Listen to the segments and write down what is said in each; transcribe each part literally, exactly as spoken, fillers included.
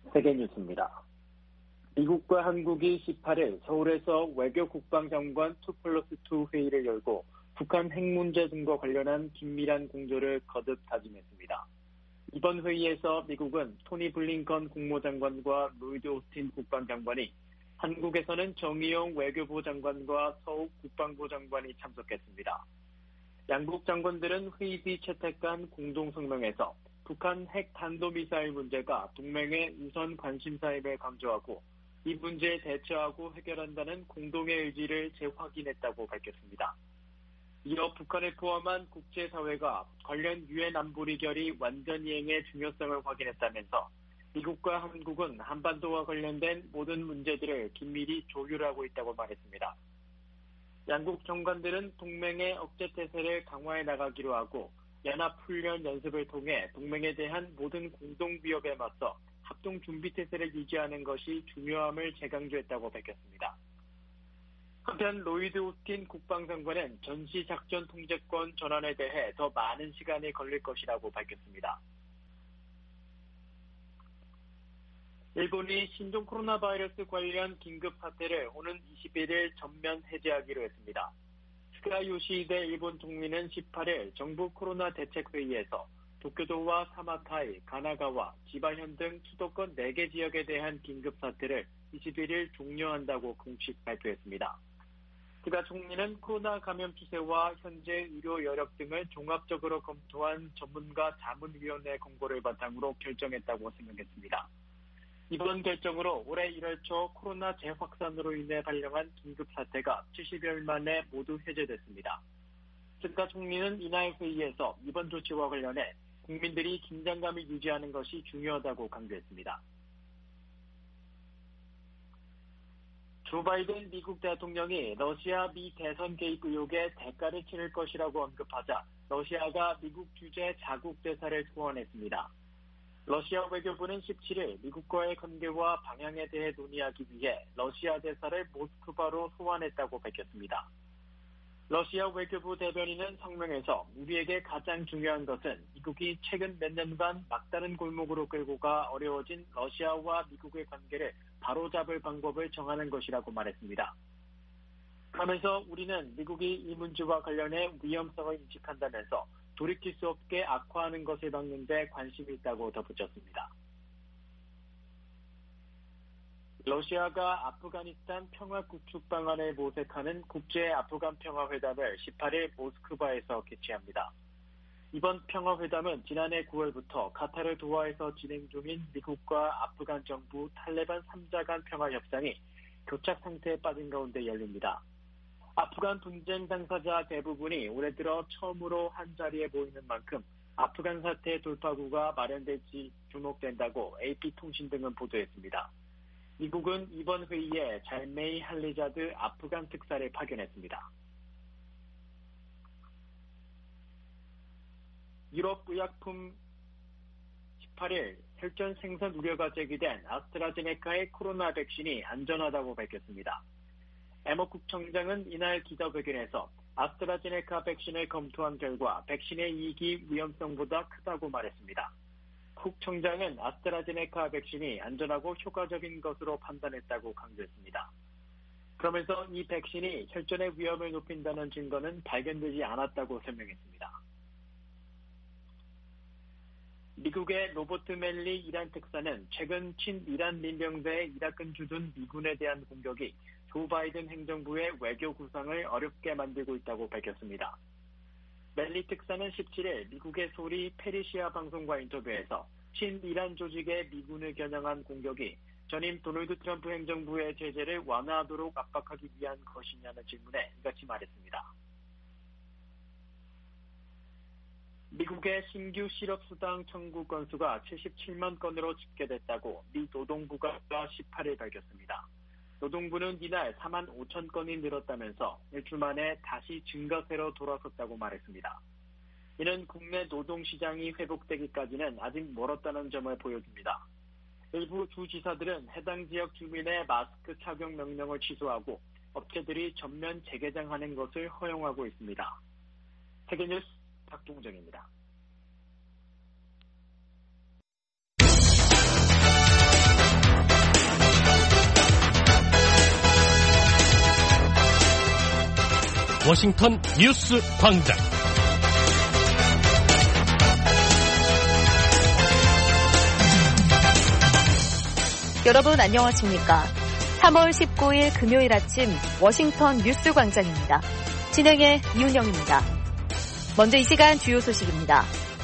세계뉴스입니다. 미국과 한국이 십팔일 서울에서 외교국방장관 투 플러스 투 회의를 열고 북한 핵 문제 등과 관련한 긴밀한 공조를 거듭 다짐했습니다. 이번 회의에서 미국은 토니 블링컨 국무장관과 로이드 오스틴 국방장관이, 한국에서는 정의용 외교부 장관과 서욱 국방부 장관이 참석했습니다. 양국 장관들은 회의 뒤 채택한 공동성명에서 북한 핵 탄도미사일 문제가 동맹의 우선 관심사임을 강조하고 이 문제에 대처하고 해결한다는 공동의 의지를 재확인했다고 밝혔습니다. 이어 북한을 포함한 국제사회가 관련 유엔 안보리 결의 완전 이행의 중요성을 확인했다면서 미국과 한국은 한반도와 관련된 모든 문제들을 긴밀히 조율하고 있다고 말했습니다. 양국 장관들은 동맹의 억제태세를 강화해 나가기로 하고 연합훈련 연습을 통해 동맹에 대한 모든 공동 위협에 맞서 합동준비태세를 유지하는 것이 중요함을 재강조했다고 밝혔습니다. 한편 로이드 오스틴 국방장관은 전시작전 통제권 전환에 대해 더 많은 시간이 걸릴 것이라고 밝혔습니다. 일본이 신종 코로나 바이러스 관련 긴급 사태를 오는 이십일일 전면 해제하기로 했습니다. 스가 요시히데 일본 총리는 십팔일 정부 코로나 대책회의에서 도쿄도와 사마카이, 가나가와, 지바현 등 수도권 네 개 지역에 대한 긴급 사태를 이십일일 종료한다고 공식 발표했습니다. 스가 총리는 코로나 감염 추세와 현재 의료 여력 등을 종합적으로 검토한 전문가 자문위원회 권고를 바탕으로 결정했다고 설명했습니다. 이번 결정으로 올해 일월 초 코로나 재확산으로 인해 발령한 긴급 사태가 칠십여일 만에 모두 해제됐습니다. 스가 총리는 이날 회의에서 이번 조치와 관련해 국민들이 긴장감을 유지하는 것이 중요하다고 강조했습니다. 조 바이든 미국 대통령이 러시아 미 대선 개입 의혹에 대가를 치를 것이라고 언급하자 러시아가 미국 주재 자국 대사를 소환했습니다. 러시아 외교부는 십칠일 미국과의 관계와 방향에 대해 논의하기 위해 러시아 대사를 모스크바로 소환했다고 밝혔습니다. 러시아 외교부 대변인은 성명에서 우리에게 가장 중요한 것은 미국이 최근 몇 년간 막다른 골목으로 끌고 가 어려워진 러시아와 미국의 관계를 바로잡을 방법을 정하는 것이라고 말했습니다. 그러면서 우리는 미국이 이 문제와 관련해 위험성을 인식한다면서 돌이킬 수 없게 악화하는 것을 막는 데 관심이 있다고 덧붙였습니다. 러시아가 아프가니스탄 평화 구축 방안을 모색하는 국제 아프간 평화회담을 십팔일 모스크바에서 개최합니다. 이번 평화회담은 지난해 구월부터 카타르 도하에서 진행 중인 미국과 아프간 정부 탈레반 삼자 간 평화협상이 교착 상태에 빠진 가운데 열립니다. 아프간 분쟁 당사자 대부분이 올해 들어 처음으로 한자리에 모이는 만큼 아프간 사태 돌파구가 마련될지 주목된다고 에이피통신 등은 보도했습니다. 미국은 이번 회의에 잘메이 할리자드 아프간 특사를 파견했습니다. 유럽의약품 십팔일 혈전 생산 우려가 제기된 아스트라제네카의 코로나 백신이 안전하다고 밝혔습니다. 에머쿡 청장은 이날 기자회견에서 아스트라제네카 백신을 검토한 결과 백신의 이익이 위험성보다 크다고 말했습니다. 쿡 청장은 아스트라제네카 백신이 안전하고 효과적인 것으로 판단했다고 강조했습니다. 그러면서 이 백신이 혈전의 위험을 높인다는 증거는 발견되지 않았다고 설명했습니다. 미국의 로버트 멜리 이란 특사는 최근 친이란 민병대에 이라크 주둔 미군에 대한 공격이 조 바이든 행정부의 외교 구상을 어렵게 만들고 있다고 밝혔습니다. 멜리 특사는 십칠일 미국의 소리 페리시아 방송과 인터뷰에서 친이란 조직의 미군을 겨냥한 공격이 전임 도널드 트럼프 행정부의 제재를 완화하도록 압박하기 위한 것이냐는 질문에 이같이 말했습니다. 미국의 신규 실업수당 청구 건수가 칠십칠만 건으로 집계됐다고 미 노동부가 십팔일 밝혔습니다. 노동부는 이날 사만 오천 건이 늘었다면서 일주 만에 다시 증가세로 돌아섰다고 말했습니다. 이는 국내 노동시장이 회복되기까지는 아직 멀었다는 점을 보여줍니다. 일부 주지사들은 해당 지역 주민의 마스크 착용 명령을 취소하고 업체들이 전면 재개장하는 것을 허용하고 있습니다. 세계뉴스 박동정입니다. 워싱턴 뉴스 광장. 여러분 안녕하십니까? 삼월 십구일 금요일 아침 워싱턴 뉴스 광장입니다. 진행의 이윤영입니다. 먼저 이 시간 주요 소식입니다.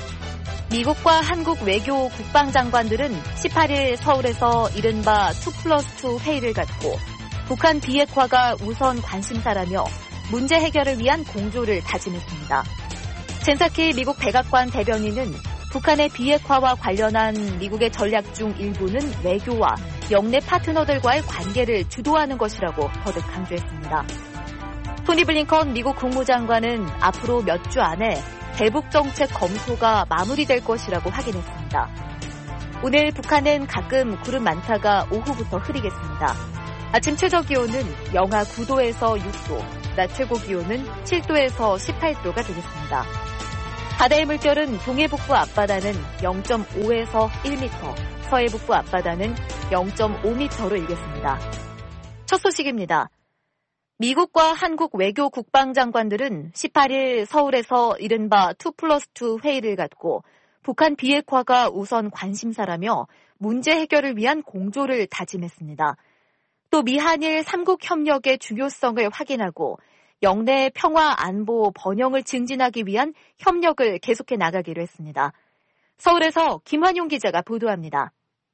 미국과 한국 외교 국방장관들은 십팔일 서울에서 이른바 투 플러스 투 회의를 갖고 북한 비핵화가 우선 관심사라며 문제 해결을 위한 공조를 다짐했습니다. 젠사키 미국 백악관 대변인은 북한의 비핵화와 관련한 미국의 전략 중 일부는 외교와 영내 파트너들과의 관계를 주도하는 것이라고 거듭 강조했습니다. 토니 블링컨 미국 국무장관은 앞으로 몇 주 안에 대북 정책 검토가 마무리될 것이라고 확인했습니다. 오늘 북한은 가끔 구름 많다가 오후부터 흐리겠습니다. 아침 최저 기온은 영하 구도에서 육도, 낮 최고 기온은 칠도에서 십팔도가 되겠습니다. 바다의 물결은 동해북부 앞바다는 영점오에서 일 미터, 서해북부 앞바다는 영점오 미터로 일겠습니다. 첫 소식입니다. 미국과 한국 외교 국방장관들은 십팔일 서울에서 이른바 투 플러스 투 회의를 갖고 북한 비핵화가 우선 관심사라며 문제 해결을 위한 공조를 다짐했습니다. 또 미한일 삼국 협력의 중요성을 확인하고 영내 평화 안보 번영을 증진하기 위한 협력을 계속해 나가기로 했습니다. 서울에서 김환용 기자가 보도합니다.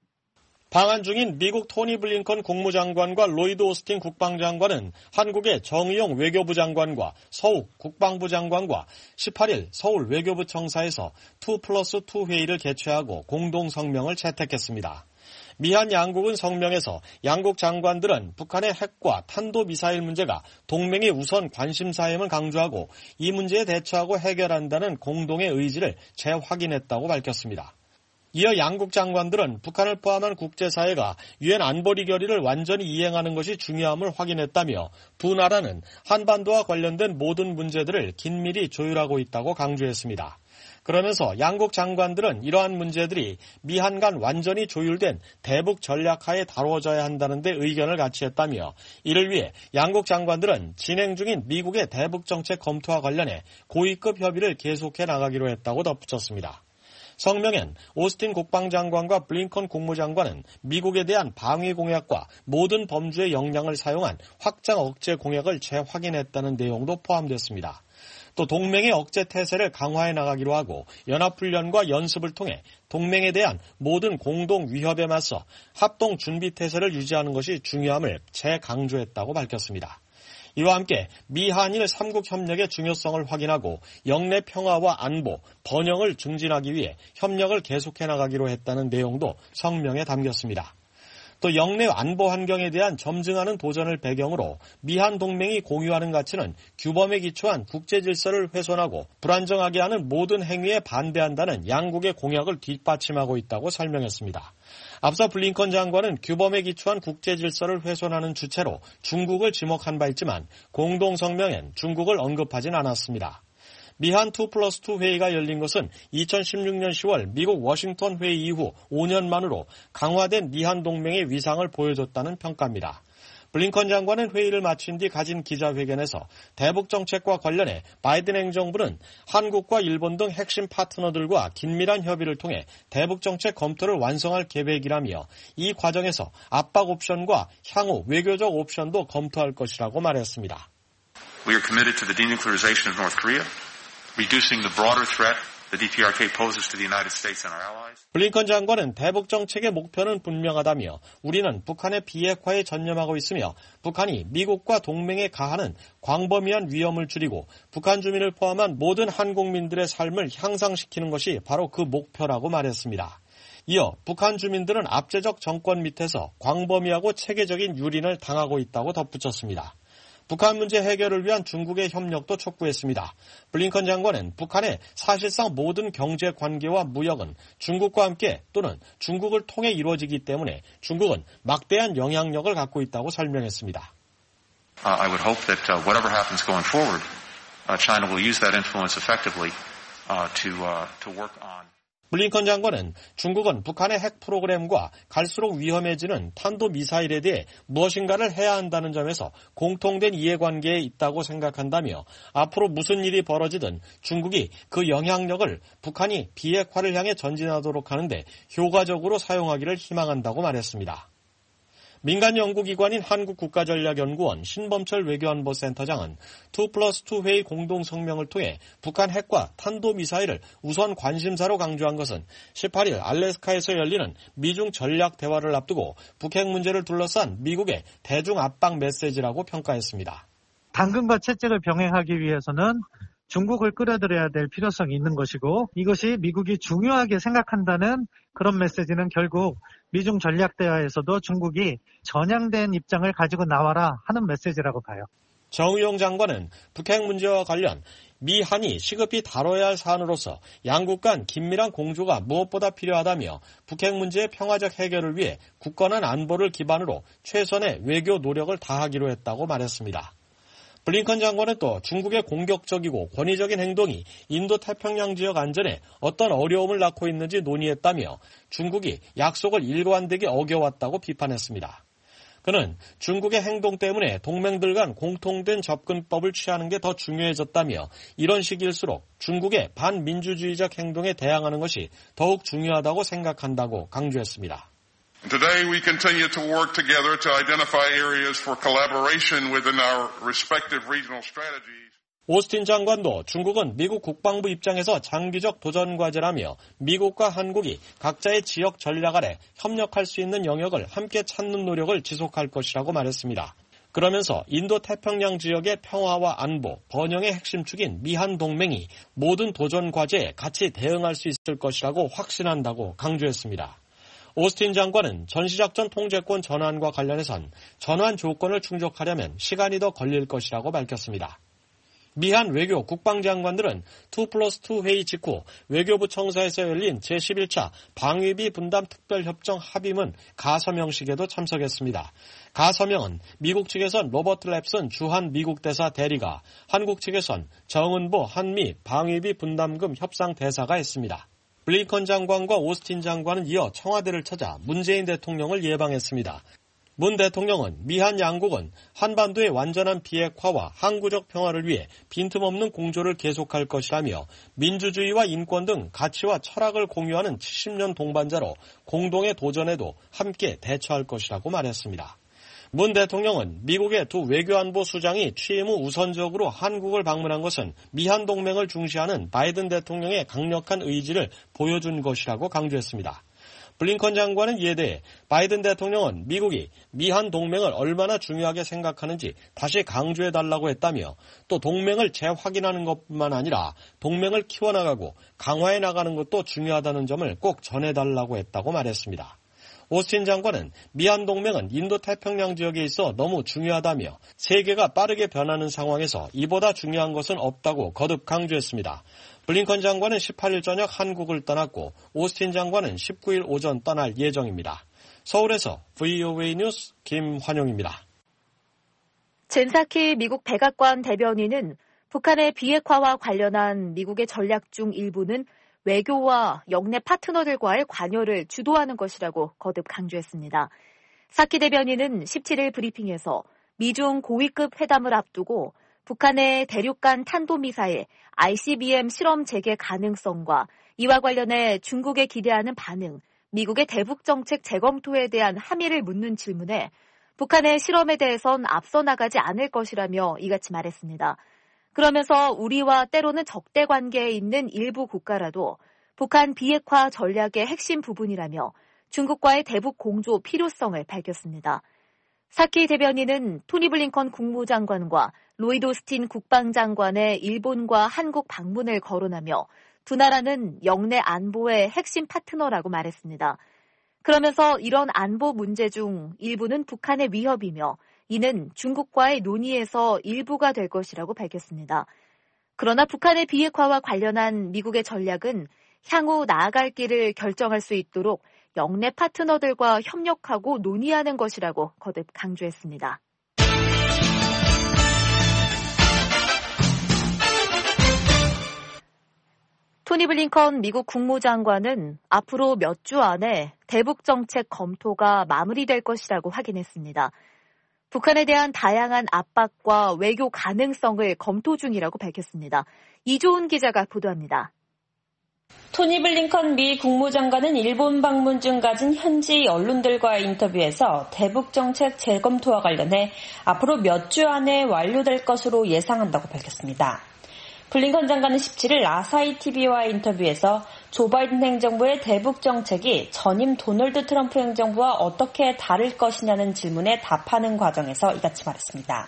방한 중인 미국 토니 블링컨 국무장관과 로이드 오스틴 국방장관은 한국의 정의용 외교부 장관과 서욱 국방부 장관과 십팔일 서울 외교부 청사에서 투 플러스 투 회의를 개최하고 공동 성명을 채택했습니다. 미한 양국은 성명에서 양국 장관들은 북한의 핵과 탄도미사일 문제가 동맹의 우선 관심사임을 강조하고 이 문제에 대처하고 해결한다는 공동의 의지를 재확인했다고 밝혔습니다. 이어 양국 장관들은 북한을 포함한 국제사회가 유엔 안보리 결의를 완전히 이행하는 것이 중요함을 확인했다며 두 나라는 한반도와 관련된 모든 문제들을 긴밀히 조율하고 있다고 강조했습니다. 그러면서 양국 장관들은 이러한 문제들이 미한 간 완전히 조율된 대북 전략하에 다뤄져야 한다는 데 의견을 같이 했다며 이를 위해 양국 장관들은 진행 중인 미국의 대북 정책 검토와 관련해 고위급 협의를 계속해 나가기로 했다고 덧붙였습니다. 성명엔 오스틴 국방장관과 블링컨 국무장관은 미국에 대한 방위 공약과 모든 범주의 역량을 사용한 확장 억제 공약을 재확인했다는 내용도 포함됐습니다. 또 동맹의 억제 태세를 강화해 나가기로 하고 연합훈련과 연습을 통해 동맹에 대한 모든 공동 위협에 맞서 합동 준비 태세를 유지하는 것이 중요함을 재강조했다고 밝혔습니다. 이와 함께 미한일 삼국 협력의 중요성을 확인하고 영내 평화와 안보, 번영을 증진하기 위해 협력을 계속해 나가기로 했다는 내용도 성명에 담겼습니다. 또 영내 안보 환경에 대한 점증하는 도전을 배경으로 미한 동맹이 공유하는 가치는 규범에 기초한 국제 질서를 훼손하고 불안정하게 하는 모든 행위에 반대한다는 양국의 공약을 뒷받침하고 있다고 설명했습니다. 앞서 블링컨 장관은 규범에 기초한 국제 질서를 훼손하는 주체로 중국을 지목한 바 있지만 공동 성명엔 중국을 언급하진 않았습니다. 미한 투 플러스 투 회의가 열린 것은 이천십육년 시월 미국 워싱턴 회의 이후 오 년 만으로 강화된 미한 동맹의 위상을 보여줬다는 평가입니다. 블링컨 장관은 회의를 마친 뒤 가진 기자회견에서 대북 정책과 관련해 바이든 행정부는 한국과 일본 등 핵심 파트너들과 긴밀한 협의를 통해 대북 정책 검토를 완성할 계획이라며 이 과정에서 압박 옵션과 향후 외교적 옵션도 검토할 것이라고 말했습니다. We are committed to the denuclearization of North Korea, reducing the broader threat the 디피아르케이 poses to the United States and our allies. 블링컨 장관은 대북 정책의 목표는 분명하다며 우리는 북한의 비핵화에 전념하고 있으며 북한이 미국과 동맹에 가하는 광범위한 위험을 줄이고 북한 주민을 포함한 모든 한국민들의 삶을 향상시키는 것이 바로 그 목표라고 말했습니다. 이어 북한 주민들은 압제적 정권 밑에서 광범위하고 체계적인 유린을 당하고 있다고 덧붙였습니다. 북한 문제 해결을 위한 중국의 협력도 촉구했습니다. 블링컨 장관은 북한의 사실상 모든 경제 관계와 무역은 중국과 함께 또는 중국을 통해 이루어지기 때문에 중국은 막대한 영향력을 갖고 있다고 설명했습니다. Uh, I would hope that uh, whatever happens going forward, uh, China will use that influence effectively uh, to uh, to work on. 블링컨 장관은 중국은 북한의 핵 프로그램과 갈수록 위험해지는 탄도미사일에 대해 무엇인가를 해야 한다는 점에서 공통된 이해관계에 있다고 생각한다며 앞으로 무슨 일이 벌어지든 중국이 그 영향력을 북한이 비핵화를 향해 전진하도록 하는데 효과적으로 사용하기를 희망한다고 말했습니다. 민간 연구기관인 한국국가전략연구원 신범철 외교안보센터장은 투 플러스 투 회의 공동성명을 통해 북한 핵과 탄도미사일을 우선 관심사로 강조한 것은 십팔 일 알래스카에서 열리는 미중 전략 대화를 앞두고 북핵 문제를 둘러싼 미국의 대중 압박 메시지라고 평가했습니다. 당근과 채찍을 병행하기 위해서는 중국을 끌어들여야 될 필요성이 있는 것이고, 이것이 미국이 중요하게 생각한다는 그런 메시지는 결국 미중 전략 대화에서도 중국이 전향된 입장을 가지고 나와라 하는 메시지라고 봐요. 정의용 장관은 북핵 문제와 관련 미한이 시급히 다뤄야 할 사안으로서 양국 간 긴밀한 공조가 무엇보다 필요하다며 북핵 문제의 평화적 해결을 위해 굳건한 안보를 기반으로 최선의 외교 노력을 다하기로 했다고 말했습니다. 블링컨 장관은 또 중국의 공격적이고 권위적인 행동이 인도태평양 지역 안전에 어떤 어려움을 낳고 있는지 논의했다며 중국이 약속을 일관되게 어겨왔다고 비판했습니다. 그는 중국의 행동 때문에 동맹들 간 공통된 접근법을 취하는 게 더 중요해졌다며 이런 시기일수록 중국의 반민주주의적 행동에 대항하는 것이 더욱 중요하다고 생각한다고 강조했습니다. Today we continue to work together to identify areas for collaboration within our respective regional strategies. 오스틴 장관도 중국은 미국 국방부 입장에서 장기적 도전 과제라며 미국과 한국이 각자의 지역 전략 아래 협력할 수 있는 영역을 함께 찾는 노력을 지속할 것이라고 말했습니다. 그러면서 인도태평양 지역의 평화와 안보, 번영의 핵심 축인 미한 동맹이 모든 도전 과제에 같이 대응할 수 있을 것이라고 확신한다고 강조했습니다. 오스틴 장관은 전시작전 통제권 전환과 관련해선 전환 조건을 충족하려면 시간이 더 걸릴 것이라고 밝혔습니다. 미한 외교 국방장관들은 투 플러스 투 회의 직후 외교부 청사에서 열린 제십일 차 방위비 분담 특별협정 합의문 가서명식에도 참석했습니다. 가서명은 미국 측에선 로버트 랩슨 주한 미국 대사 대리가, 한국 측에선 정은보 한미 방위비 분담금 협상 대사가 했습니다. 블링컨 장관과 오스틴 장관은 이어 청와대를 찾아 문재인 대통령을 예방했습니다. 문 대통령은 미한 양국은 한반도의 완전한 비핵화와 항구적 평화를 위해 빈틈없는 공조를 계속할 것이라며 민주주의와 인권 등 가치와 철학을 공유하는 칠십 년 동반자로 공동의 도전에도 함께 대처할 것이라고 말했습니다. 문 대통령은 미국의 두 외교안보 수장이 취임 후 우선적으로 한국을 방문한 것은 미한 동맹을 중시하는 바이든 대통령의 강력한 의지를 보여준 것이라고 강조했습니다. 블링컨 장관은 이에 대해 바이든 대통령은 미국이 미한 동맹을 얼마나 중요하게 생각하는지 다시 강조해달라고 했다며 또 동맹을 재확인하는 것뿐만 아니라 동맹을 키워나가고 강화해 나가는 것도 중요하다는 점을 꼭 전해달라고 했다고 말했습니다. 오스틴 장관은 미한 동맹은 인도태평양 지역에 있어 너무 중요하다며 세계가 빠르게 변하는 상황에서 이보다 중요한 것은 없다고 거듭 강조했습니다. 블링컨 장관은 십팔 일 저녁 한국을 떠났고 오스틴 장관은 십구 일 오전 떠날 예정입니다. 서울에서 브이오에이 뉴스 김환용입니다. 젠사키 미국 백악관 대변인은 북한의 비핵화와 관련한 미국의 전략 중 일부는 외교와 영내 파트너들과의 관여를 주도하는 것이라고 거듭 강조했습니다. 사키 대변인은 십칠 일 브리핑에서 미중 고위급 회담을 앞두고 북한의 대륙간 탄도미사일 아이씨비엠 실험 재개 가능성과 이와 관련해 중국에 기대하는 반응, 미국의 대북정책 재검토에 대한 함의를 묻는 질문에 북한의 실험에 대해선 앞서 나가지 않을 것이라며 이같이 말했습니다. 그러면서 우리와 때로는 적대 관계에 있는 일부 국가라도 북한 비핵화 전략의 핵심 부분이라며 중국과의 대북 공조 필요성을 밝혔습니다. 사키 대변인은 토니 블링컨 국무장관과 로이드 오스틴 국방장관의 일본과 한국 방문을 거론하며 두 나라는 영내 안보의 핵심 파트너라고 말했습니다. 그러면서 이런 안보 문제 중 일부는 북한의 위협이며 이는 중국과의 논의에서 일부가 될 것이라고 밝혔습니다. 그러나 북한의 비핵화와 관련한 미국의 전략은 향후 나아갈 길을 결정할 수 있도록 영내 파트너들과 협력하고 논의하는 것이라고 거듭 강조했습니다. 토니 블링컨 미국 국무장관은 앞으로 몇 주 안에 대북 정책 검토가 마무리될 것이라고 확인했습니다. 북한에 대한 다양한 압박과 외교 가능성을 검토 중이라고 밝혔습니다. 이조은 기자가 보도합니다. 토니 블링컨 미 국무장관은 일본 방문 중 가진 현지 언론들과의 인터뷰에서 대북 정책 재검토와 관련해 앞으로 몇 주 안에 완료될 것으로 예상한다고 밝혔습니다. 블링컨 장관은 십칠일 아사히 티비와의 인터뷰에서 조 바이든 행정부의 대북 정책이 전임 도널드 트럼프 행정부와 어떻게 다를 것이냐는 질문에 답하는 과정에서 이같이 말했습니다.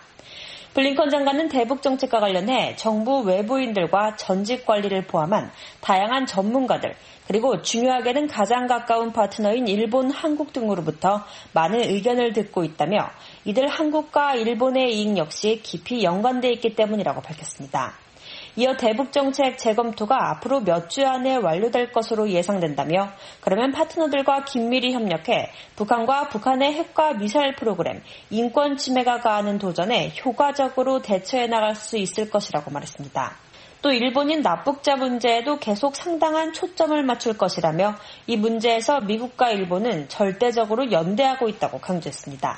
블링컨 장관은 대북 정책과 관련해 정부 외부인들과 전직 관리를 포함한 다양한 전문가들, 그리고 중요하게는 가장 가까운 파트너인 일본, 한국 등으로부터 많은 의견을 듣고 있다며 이들 한국과 일본의 이익 역시 깊이 연관돼 있기 때문이라고 밝혔습니다. 이어 대북 정책 재검토가 앞으로 몇 주 안에 완료될 것으로 예상된다며 그러면 파트너들과 긴밀히 협력해 북한과 북한의 핵과 미사일 프로그램, 인권 침해가 가하는 도전에 효과적으로 대처해 나갈 수 있을 것이라고 말했습니다. 또 일본인 납북자 문제에도 계속 상당한 초점을 맞출 것이라며 이 문제에서 미국과 일본은 절대적으로 연대하고 있다고 강조했습니다.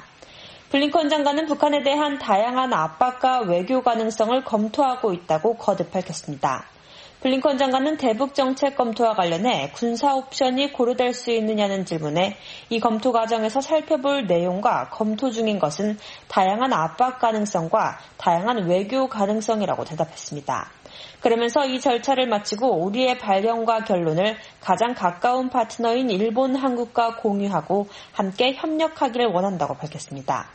블링컨 장관은 북한에 대한 다양한 압박과 외교 가능성을 검토하고 있다고 거듭 밝혔습니다. 블링컨 장관은 대북 정책 검토와 관련해 군사 옵션이 고려될 수 있느냐는 질문에 이 검토 과정에서 살펴볼 내용과 검토 중인 것은 다양한 압박 가능성과 다양한 외교 가능성이라고 대답했습니다. 그러면서 이 절차를 마치고 우리의 발견과 결론을 가장 가까운 파트너인 일본, 한국과 공유하고 함께 협력하기를 원한다고 밝혔습니다.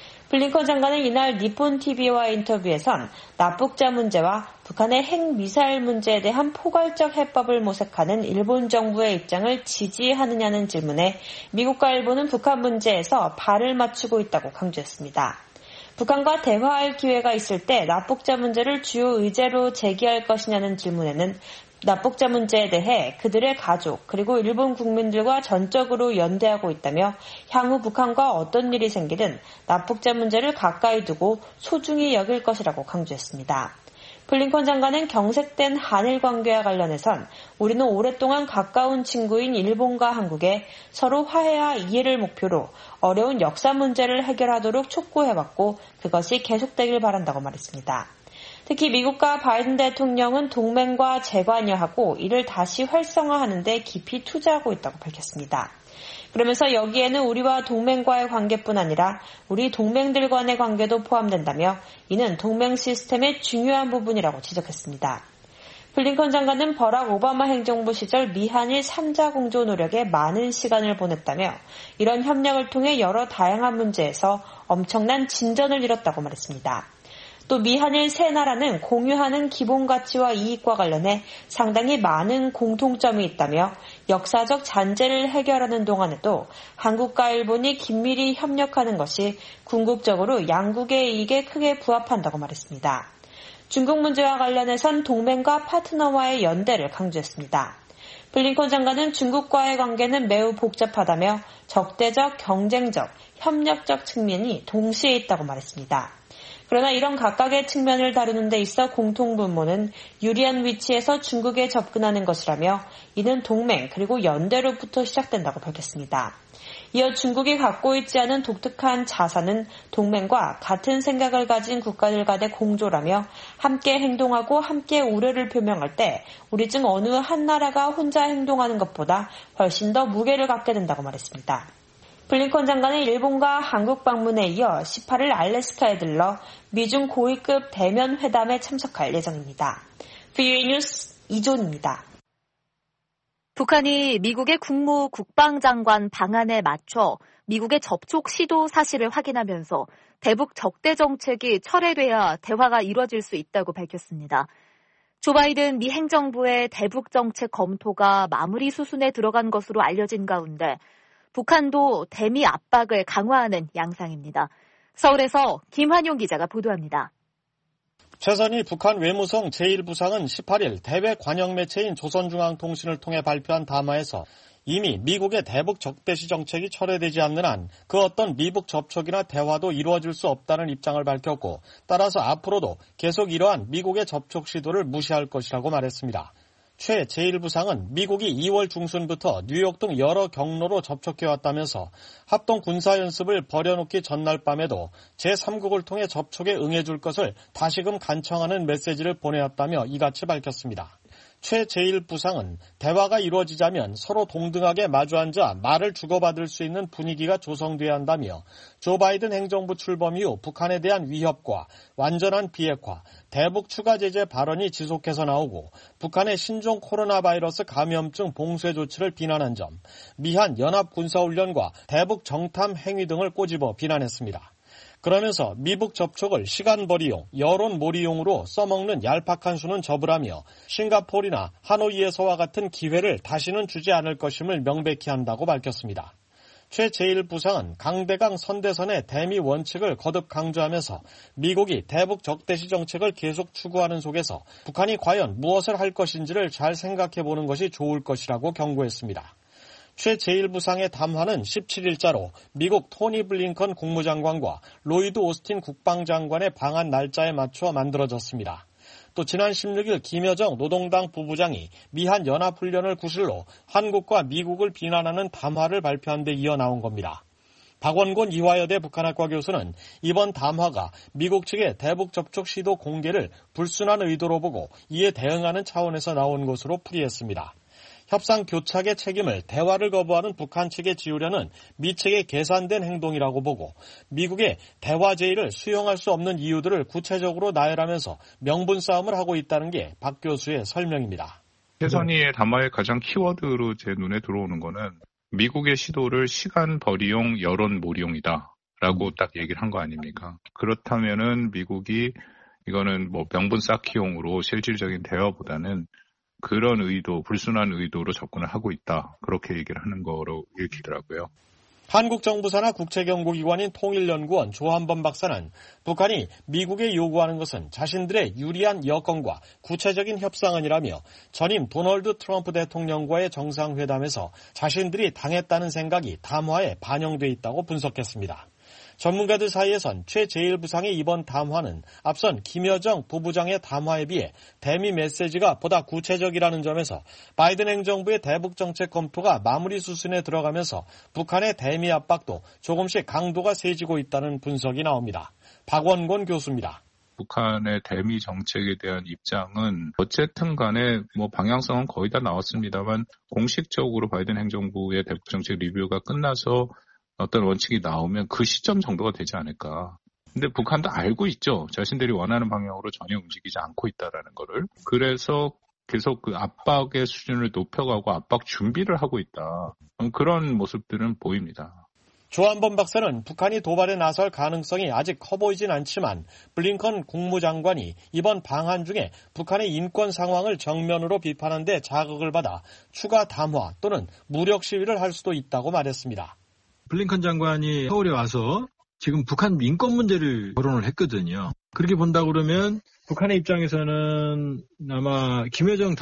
블링컨 장관은 이날 니폰 티비와의 인터뷰에선 납북자 문제와 북한의 핵미사일 문제에 대한 포괄적 해법을 모색하는 일본 정부의 입장을 지지하느냐는 질문에 미국과 일본은 북한 문제에서 발을 맞추고 있다고 강조했습니다. 북한과 대화할 기회가 있을 때 납북자 문제를 주요 의제로 제기할 것이냐는 질문에는 납북자 문제에 대해 그들의 가족 그리고 일본 국민들과 전적으로 연대하고 있다며 향후 북한과 어떤 일이 생기든 납북자 문제를 가까이 두고 소중히 여길 것이라고 강조했습니다. 블링컨 장관은 경색된 한일 관계와 관련해선 우리는 오랫동안 가까운 친구인 일본과 한국에 서로 화해와 이해를 목표로 어려운 역사 문제를 해결하도록 촉구해왔고 그것이 계속되길 바란다고 말했습니다. 특히 미국과 바이든 대통령은 동맹과 재관여하고 이를 다시 활성화하는 데 깊이 투자하고 있다고 밝혔습니다. 그러면서 여기에는 우리와 동맹과의 관계뿐 아니라 우리 동맹들 간의 관계도 포함된다며 이는 동맹 시스템의 중요한 부분이라고 지적했습니다. 블링컨 장관은 버락 오바마 행정부 시절 미한일 삼자 공조 노력에 많은 시간을 보냈다며 이런 협력을 통해 여러 다양한 문제에서 엄청난 진전을 이뤘다고 말했습니다. 또 미한일 세 나라는 공유하는 기본 가치와 이익과 관련해 상당히 많은 공통점이 있다며 역사적 잔재를 해결하는 동안에도 한국과 일본이 긴밀히 협력하는 것이 궁극적으로 양국의 이익에 크게 부합한다고 말했습니다. 중국 문제와 관련해선 동맹과 파트너와의 연대를 강조했습니다. 블링컨 장관은 중국과의 관계는 매우 복잡하다며 적대적, 경쟁적, 협력적 측면이 동시에 있다고 말했습니다. 그러나 이런 각각의 측면을 다루는 데 있어 공통분모는 유리한 위치에서 중국에 접근하는 것이라며 이는 동맹 그리고 연대로부터 시작된다고 밝혔습니다. 이어 중국이 갖고 있지 않은 독특한 자산은 동맹과 같은 생각을 가진 국가들 간의 공조라며 함께 행동하고 함께 우려를 표명할 때 우리 중 어느 한 나라가 혼자 행동하는 것보다 훨씬 더 무게를 갖게 된다고 말했습니다. 블링컨 장관은 일본과 한국 방문에 이어 십팔일 알래스카에 들러 미중 고위급 대면 회담에 참석할 예정입니다. 브이오에이 뉴스 이존입니다. 북한이 미국의 국무 국방장관 방안에 맞춰 미국의 접촉 시도 사실을 확인하면서 대북 적대 정책이 철회돼야 대화가 이뤄질 수 있다고 밝혔습니다. 조 바이든 미 행정부의 대북 정책 검토가 마무리 수순에 들어간 것으로 알려진 가운데 북한도 대미 압박을 강화하는 양상입니다. 서울에서 김환용 기자가 보도합니다. 최선희 북한 외무성 제일 부상은 십팔일 대외 관영 매체인 조선중앙통신을 통해 발표한 담화에서 이미 미국의 대북 적대시 정책이 철회되지 않는 한 그 어떤 미북 접촉이나 대화도 이루어질 수 없다는 입장을 밝혔고 따라서 앞으로도 계속 이러한 미국의 접촉 시도를 무시할 것이라고 말했습니다. 최 제일 부상은 미국이 이월 중순부터 뉴욕 등 여러 경로로 접촉해왔다면서 합동 군사연습을 벌여놓기 전날 밤에도 제삼국을 통해 접촉에 응해줄 것을 다시금 간청하는 메시지를 보내왔다며 이같이 밝혔습니다. 최 제일 부상은 대화가 이루어지자면 서로 동등하게 마주 앉아 말을 주고받을 수 있는 분위기가 조성돼야 한다며 조 바이든 행정부 출범 이후 북한에 대한 위협과 완전한 비핵화, 대북 추가 제재 발언이 지속해서 나오고 북한의 신종 코로나 바이러스 감염증 봉쇄 조치를 비난한 점, 미한 연합 군사훈련과 대북 정탐 행위 등을 꼬집어 비난했습니다. 그러면서 미북 접촉을 시간벌이용, 여론몰이용으로 써먹는 얄팍한 수는 접으라며 싱가포르나 하노이에서와 같은 기회를 다시는 주지 않을 것임을 명백히 한다고 밝혔습니다. 최 제일 부상은 강대강 선대선의 대미 원칙을 거듭 강조하면서 미국이 대북 적대시 정책을 계속 추구하는 속에서 북한이 과연 무엇을 할 것인지를 잘 생각해보는 것이 좋을 것이라고 경고했습니다. 최 제일 부상의 담화는 십칠일자로 미국 토니 블링컨 국무장관과 로이드 오스틴 국방장관의 방한 날짜에 맞춰 만들어졌습니다. 또 지난 십육일 김여정 노동당 부부장이 미한 연합훈련을 구실로 한국과 미국을 비난하는 담화를 발표한 데 이어 나온 겁니다. 박원곤 이화여대 북한학과 교수는 이번 담화가 미국 측의 대북 접촉 시도 공개를 불순한 의도로 보고 이에 대응하는 차원에서 나온 것으로 풀이했습니다. 협상 교착의 책임을 대화를 거부하는 북한 측에 지우려는 미 측의 계산된 행동이라고 보고 미국의 대화 제의를 수용할 수 없는 이유들을 구체적으로 나열하면서 명분 싸움을 하고 있다는 게 박 교수의 설명입니다. 최선희의 담화의 가장 키워드로 제 눈에 들어오는 거는 미국의 시도를 시간벌이용, 여론몰이용이다라고 딱 얘기를 한 거 아닙니까? 그렇다면은 미국이 이거는 뭐 명분 쌓기용으로 실질적인 대화보다는 그런 의도, 불순한 의도로 접근을 하고 있다. 그렇게 얘기를 하는 거로 읽히더라고요. 한국 정부 산하 국제경고기관인 통일연구원 조한범 박사는 북한이 미국에 요구하는 것은 자신들의 유리한 여건과 구체적인 협상안이라며 전임 도널드 트럼프 대통령과의 정상회담에서 자신들이 당했다는 생각이 담화에 반영돼 있다고 분석했습니다. 전문가들 사이에선 최 제일 부상의 이번 담화는 앞선 김여정 부부장의 담화에 비해 대미 메시지가 보다 구체적이라는 점에서 바이든 행정부의 대북 정책 검토가 마무리 수순에 들어가면서 북한의 대미 압박도 조금씩 강도가 세지고 있다는 분석이 나옵니다. 박원곤 교수입니다. 북한의 대미 정책에 대한 입장은 어쨌든 간에 뭐 방향성은 거의 다 나왔습니다만 공식적으로 바이든 행정부의 대북 정책 리뷰가 끝나서 어떤 원칙이 나오면 그 시점 정도가 되지 않을까. 근데 북한도 알고 있죠. 자신들이 원하는 방향으로 전혀 움직이지 않고 있다라는 거를. 그래서 계속 그 압박의 수준을 높여가고 압박 준비를 하고 있다. 그런 모습들은 보입니다. 조한범 박사는 북한이 도발에 나설 가능성이 아직 커 보이진 않지만 블링컨 국무장관이 이번 방한 중에 북한의 인권 상황을 정면으로 비판한 데 자극을 받아 추가 담화 또는 무력 시위를 할 수도 있다고 말했습니다. 블링컨 장관이 서울에 와서 지금 북한 인권 문제를 거론을 했거든요. 그렇게 본다 그러면 북한의 입장에서는 아마 김여정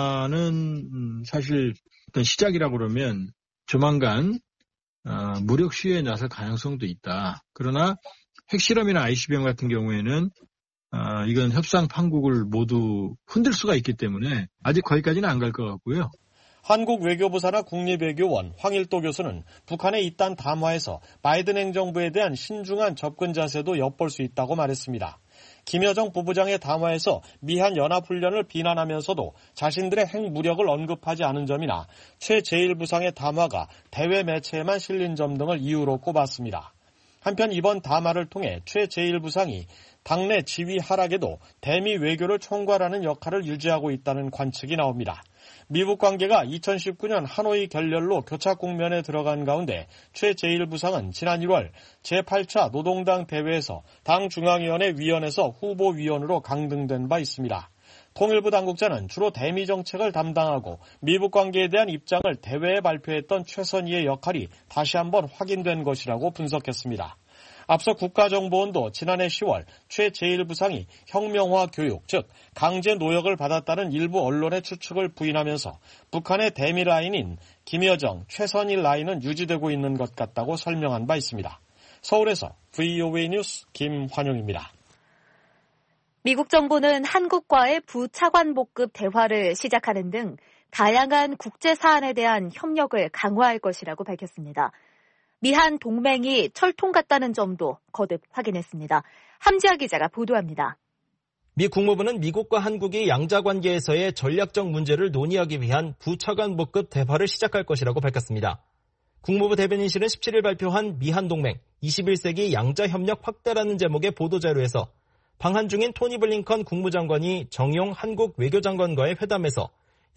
담화는 사실 어떤 시작이라고 그러면 조만간 어, 무력 시위에 나설 가능성도 있다. 그러나 핵실험이나 아이씨비엠 같은 경우에는 어, 이건 협상 판국을 모두 흔들 수가 있기 때문에 아직 거기까지는 안 갈 것 같고요. 한국 외교부 산하 국립외교원 황일도 교수는 북한의 이딴 담화에서 바이든 행정부에 대한 신중한 접근 자세도 엿볼 수 있다고 말했습니다. 김여정 부부장의 담화에서 미한 연합훈련을 비난하면서도 자신들의 핵무력을 언급하지 않은 점이나 최 제일 부상의 담화가 대외 매체에만 실린 점 등을 이유로 꼽았습니다. 한편 이번 담화를 통해 최 제일 부상이 당내 지위 하락에도 대미 외교를 총괄하는 역할을 유지하고 있다는 관측이 나옵니다. 미북 관계가 이천십구 년 하노이 결렬로 교착 국면에 들어간 가운데 최 제일 부상은 지난 일월 제팔 차 노동당 대회에서 당 중앙위원회 위원에서 후보위원으로 강등된 바 있습니다. 통일부 당국자는 주로 대미 정책을 담당하고 미북 관계에 대한 입장을 대회에 발표했던 최선희의 역할이 다시 한번 확인된 것이라고 분석했습니다. 앞서 국가정보원도 지난해 시월 최 제일 부상이 혁명화 교육, 즉 강제 노역을 받았다는 일부 언론의 추측을 부인하면서 북한의 대미 라인인 김여정, 최선희 라인은 유지되고 있는 것 같다고 설명한 바 있습니다. 서울에서 브이오에이 뉴스 김환용입니다. 미국 정부는 한국과의 부차관복급 대화를 시작하는 등 다양한 국제 사안에 대한 협력을 강화할 것이라고 밝혔습니다. 미한 동맹이 철통 같다는 점도 거듭 확인했습니다. 함지아 기자가 보도합니다. 미 국무부는 미국과 한국이 양자관계에서의 전략적 문제를 논의하기 위한 부차관복급 대화를 시작할 것이라고 밝혔습니다. 국무부 대변인실은 십칠 일 발표한 미한 동맹 이십일 세기 양자협력 확대라는 제목의 보도자료에서 방한 중인 토니 블링컨 국무장관이 정용 한국 외교장관과의 회담에서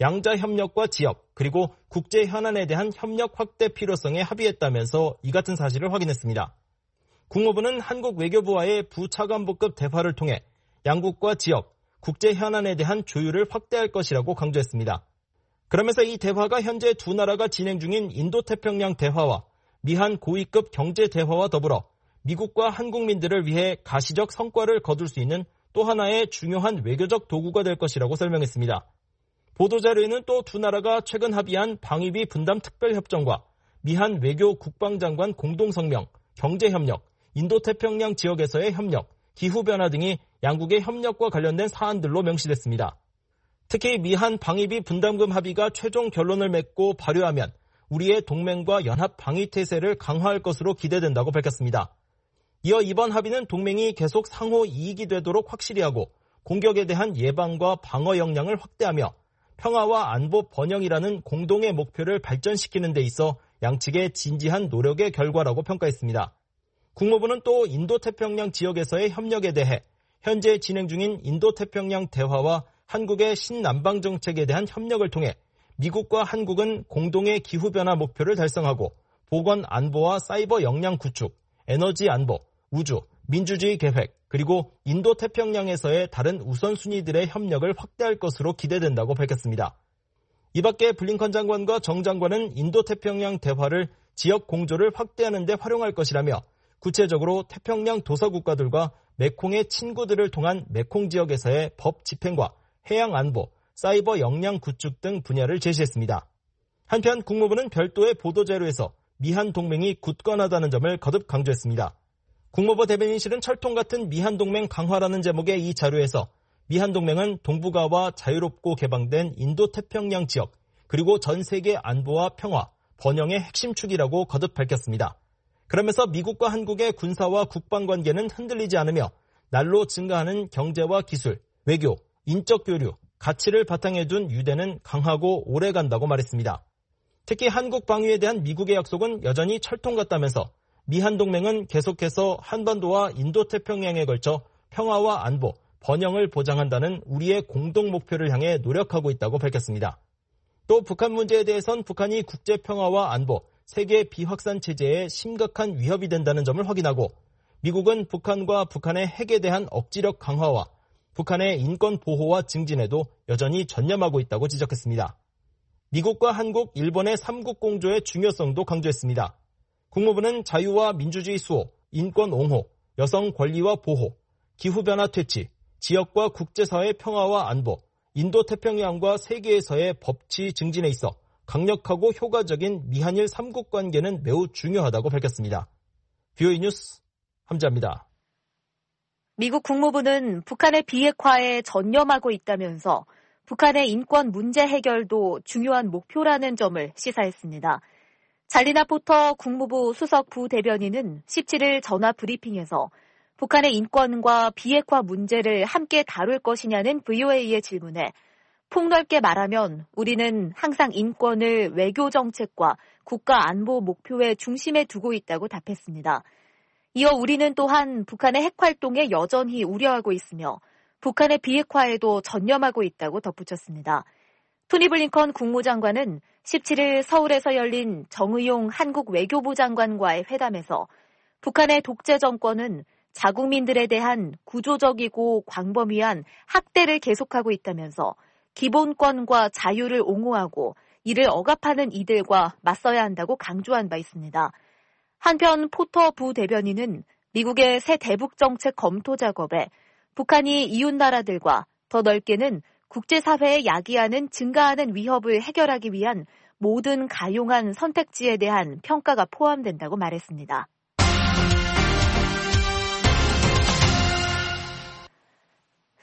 양자협력과 지역 그리고 국제 현안에 대한 협력 확대 필요성에 합의했다면서 이 같은 사실을 확인했습니다. 국무부는 한국 외교부와의 부차관복급 대화를 통해 양국과 지역, 국제 현안에 대한 조율을 확대할 것이라고 강조했습니다. 그러면서 이 대화가 현재 두 나라가 진행 중인 인도태평양 대화와 미한 고위급 경제 대화와 더불어 미국과 한국민들을 위해 가시적 성과를 거둘 수 있는 또 하나의 중요한 외교적 도구가 될 것이라고 설명했습니다. 보도자료에는 또 두 나라가 최근 합의한 방위비 분담 특별협정과 미한 외교 국방장관 공동성명, 경제협력, 인도태평양 지역에서의 협력, 기후변화 등이 양국의 협력과 관련된 사안들로 명시됐습니다. 특히 미한 방위비 분담금 합의가 최종 결론을 맺고 발효하면 우리의 동맹과 연합 방위태세를 강화할 것으로 기대된다고 밝혔습니다. 이어 이번 합의는 동맹이 계속 상호 이익이 되도록 확실히 하고 공격에 대한 예방과 방어 역량을 확대하며 평화와 안보 번영이라는 공동의 목표를 발전시키는 데 있어 양측의 진지한 노력의 결과라고 평가했습니다. 국무부는 또 인도태평양 지역에서의 협력에 대해 현재 진행 중인 인도태평양 대화와 한국의 신남방 정책에 대한 협력을 통해 미국과 한국은 공동의 기후변화 목표를 달성하고 보건 안보와 사이버 역량 구축, 에너지 안보, 우주, 민주주의 계획, 그리고 인도태평양에서의 다른 우선순위들의 협력을 확대할 것으로 기대된다고 밝혔습니다. 이 밖에 블링컨 장관과 정 장관은 인도태평양 대화를 지역 공조를 확대하는 데 활용할 것이라며 구체적으로 태평양 도서국가들과 메콩의 친구들을 통한 메콩 지역에서의 법 집행과 해양 안보, 사이버 역량 구축 등 분야를 제시했습니다. 한편 국무부는 별도의 보도자료에서 미한 동맹이 굳건하다는 점을 거듭 강조했습니다. 국무부 대변인실은 철통 같은 미한 동맹 강화라는 제목의 이 자료에서 미한 동맹은 동북아와 자유롭고 개방된 인도태평양 지역 그리고 전 세계 안보와 평화, 번영의 핵심 축이라고 거듭 밝혔습니다. 그러면서 미국과 한국의 군사와 국방 관계는 흔들리지 않으며 날로 증가하는 경제와 기술, 외교, 인적 교류, 가치를 바탕에 둔 유대는 강하고 오래 간다고 말했습니다. 특히 한국 방위에 대한 미국의 약속은 여전히 철통 같다면서 미한 동맹은 계속해서 한반도와 인도태평양에 걸쳐 평화와 안보, 번영을 보장한다는 우리의 공동 목표를 향해 노력하고 있다고 밝혔습니다. 또 북한 문제에 대해선 북한이 국제 평화와 안보, 세계 비확산 체제에 심각한 위협이 된다는 점을 확인하고 미국은 북한과 북한의 핵에 대한 억지력 강화와 북한의 인권 보호와 증진에도 여전히 전념하고 있다고 지적했습니다. 미국과 한국, 일본의 삼국 공조의 중요성도 강조했습니다. 국무부는 자유와 민주주의 수호, 인권 옹호, 여성 권리와 보호, 기후변화 퇴치, 지역과 국제사회 평화와 안보, 인도태평양과 세계에서의 법치 증진에 있어 강력하고 효과적인 미한일 삼국 관계는 매우 중요하다고 밝혔습니다. 비오이 뉴스 함지아입니다. 미국 국무부는 북한의 비핵화에 전념하고 있다면서 북한의 인권 문제 해결도 중요한 목표라는 점을 시사했습니다. 잘리나 포터 국무부 수석 부대변인은 십칠 일 전화 브리핑에서 북한의 인권과 비핵화 문제를 함께 다룰 것이냐는 브이오에이의 질문에 폭넓게 말하면 우리는 항상 인권을 외교 정책과 국가 안보 목표의 중심에 두고 있다고 답했습니다. 이어 우리는 또한 북한의 핵 활동에 여전히 우려하고 있으며 북한의 비핵화에도 전념하고 있다고 덧붙였습니다. 토니 블링컨 국무장관은 십칠 일 서울에서 열린 정의용 한국 외교부 장관과의 회담에서 북한의 독재 정권은 자국민들에 대한 구조적이고 광범위한 학대를 계속하고 있다면서 기본권과 자유를 옹호하고 이를 억압하는 이들과 맞서야 한다고 강조한 바 있습니다. 한편 포터 부대변인은 미국의 새 대북 정책 검토 작업에 북한이 이웃 나라들과 더 넓게는 국제사회에 야기하는 증가하는 위협을 해결하기 위한 모든 가용한 선택지에 대한 평가가 포함된다고 말했습니다.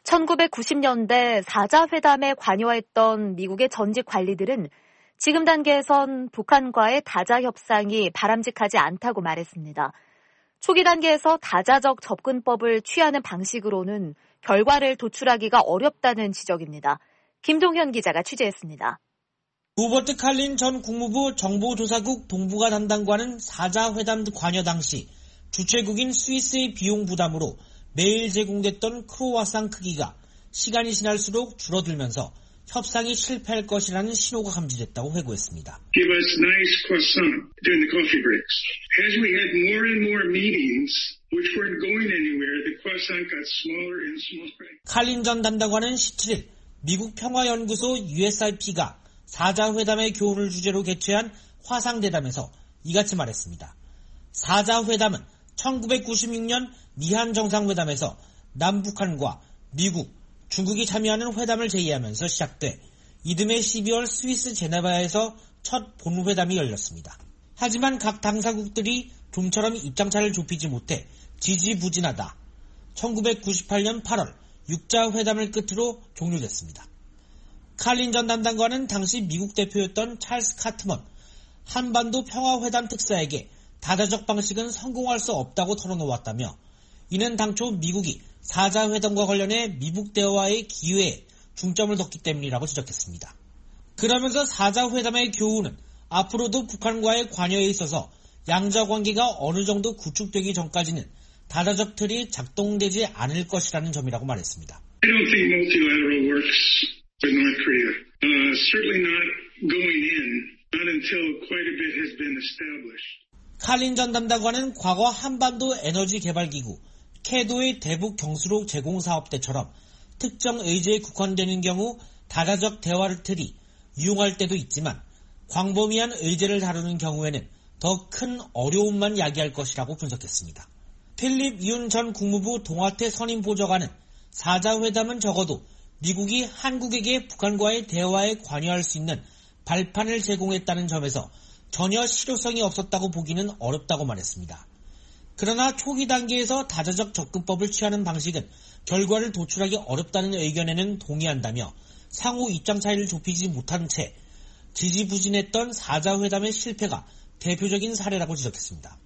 천구백구십 년대 사 자 회담에 관여했던 미국의 전직 관리들은 지금 단계에선 북한과의 다자 협상이 바람직하지 않다고 말했습니다. 초기 단계에서 다자적 접근법을 취하는 방식으로는 결과를 도출하기가 어렵다는 지적입니다. 김동현 기자가 취재했습니다. 로버트 칼린 전 국무부 정보조사국 동북아 담당관은 사 자 회담 관여 당시 주최국인 스위스의 비용 부담으로 매일 제공됐던 크로와상 크기가 시간이 지날수록 줄어들면서 협상이 실패할 것이라는 신호가 감지됐다고 회고했습니다. Give us nice croissant during the coffee breaks. As we had more and more meetings which weren't going anywhere, the croissant got smaller and smaller. 칼린 전 담당관은 십칠 일 미국 평화연구소 유에스아이피가 사 자 회담의 교훈을 주제로 개최한 화상대담에서 이같이 말했습니다. 사 자 회담은 천구백구십육 년 미한 정상회담에서 남북한과 미국, 중국이 참여하는 회담을 제의하면서 시작돼 이듬해 십이월 스위스 제네바에서 첫 본회담이 열렸습니다. 하지만 각 당사국들이 좀처럼 입장차를 좁히지 못해 지지부진하다. 천구백구십팔 년 팔월 육 자 회담을 끝으로 종료됐습니다. 칼린 전 담당관은 당시 미국 대표였던 찰스 카트먼 한반도 평화회담 특사에게 다자적 방식은 성공할 수 없다고 털어놓았다며 이는 당초 미국이 사 자 회담과 관련해 미국 대화의 기회에 중점을 뒀기 때문이라고 지적했습니다. 그러면서 사 자 회담의 교훈은 앞으로도 북한과의 관여에 있어서 양자 관계가 어느 정도 구축되기 전까지는 다자적 틀이 작동되지 않을 것이라는 점이라고 말했습니다. I don't think multilateral works with North Korea. Uh, certainly not going in, not until quite a bit has been established. 칼린 전 담당관은 과거 한반도 에너지 개발 기구 캐도의 대북 경수로 제공 사업 때처럼 특정 의제에 국한되는 경우 다자적 대화를 틀이 유용할 때도 있지만 광범위한 의제를 다루는 경우에는 더 큰 어려움만 야기할 것이라고 분석했습니다. 필립 윤 전 국무부 동아태 선임 보좌관은 사 자 회담은 적어도 미국이 한국에게 북한과의 대화에 관여할 수 있는 발판을 제공했다는 점에서 전혀 실효성이 없었다고 보기는 어렵다고 말했습니다. 그러나 초기 단계에서 다자적 접근법을 취하는 방식은 결과를 도출하기 어렵다는 의견에는 동의한다며 상호 입장 차이를 좁히지 못한 채 지지부진했던 사 자 회담의 실패가 대표적인 사례라고 지적했습니다.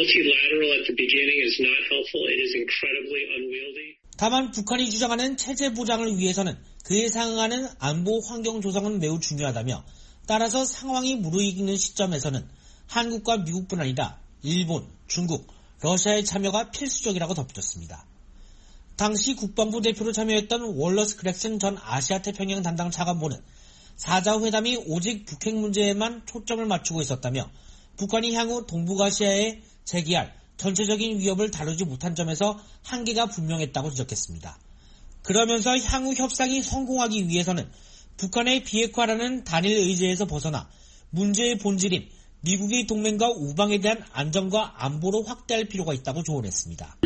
다만 북한이 주장하는 체제 보장을 위해서는 그에 상응하는 안보 환경 조성은 매우 중요하다며 따라서 상황이 무르익는 시점에서는 한국과 미국뿐 아니라 일본, 중국, 러시아의 참여가 필수적이라고 덧붙였습니다. 당시 국방부 대표로 참여했던 월러스 그렉슨 전 아시아태평양 담당 차관보는 사 자 회담이 오직 북핵 문제에만 초점을 맞추고 있었다며 북한이 향후 동북아시아에 제기할 전체적인 위협을 다루지 못한 점에서 한계가 분명했다고 지적했습니다. 그러면서 향후 협상이 성공하기 위해서는 북한의 비핵화라는 단일 의제에서 벗어나 문제의 본질인 미국의 동맹과 우방에 대한 안정과 안보로 확대할 필요가 있다고 조언했습니다.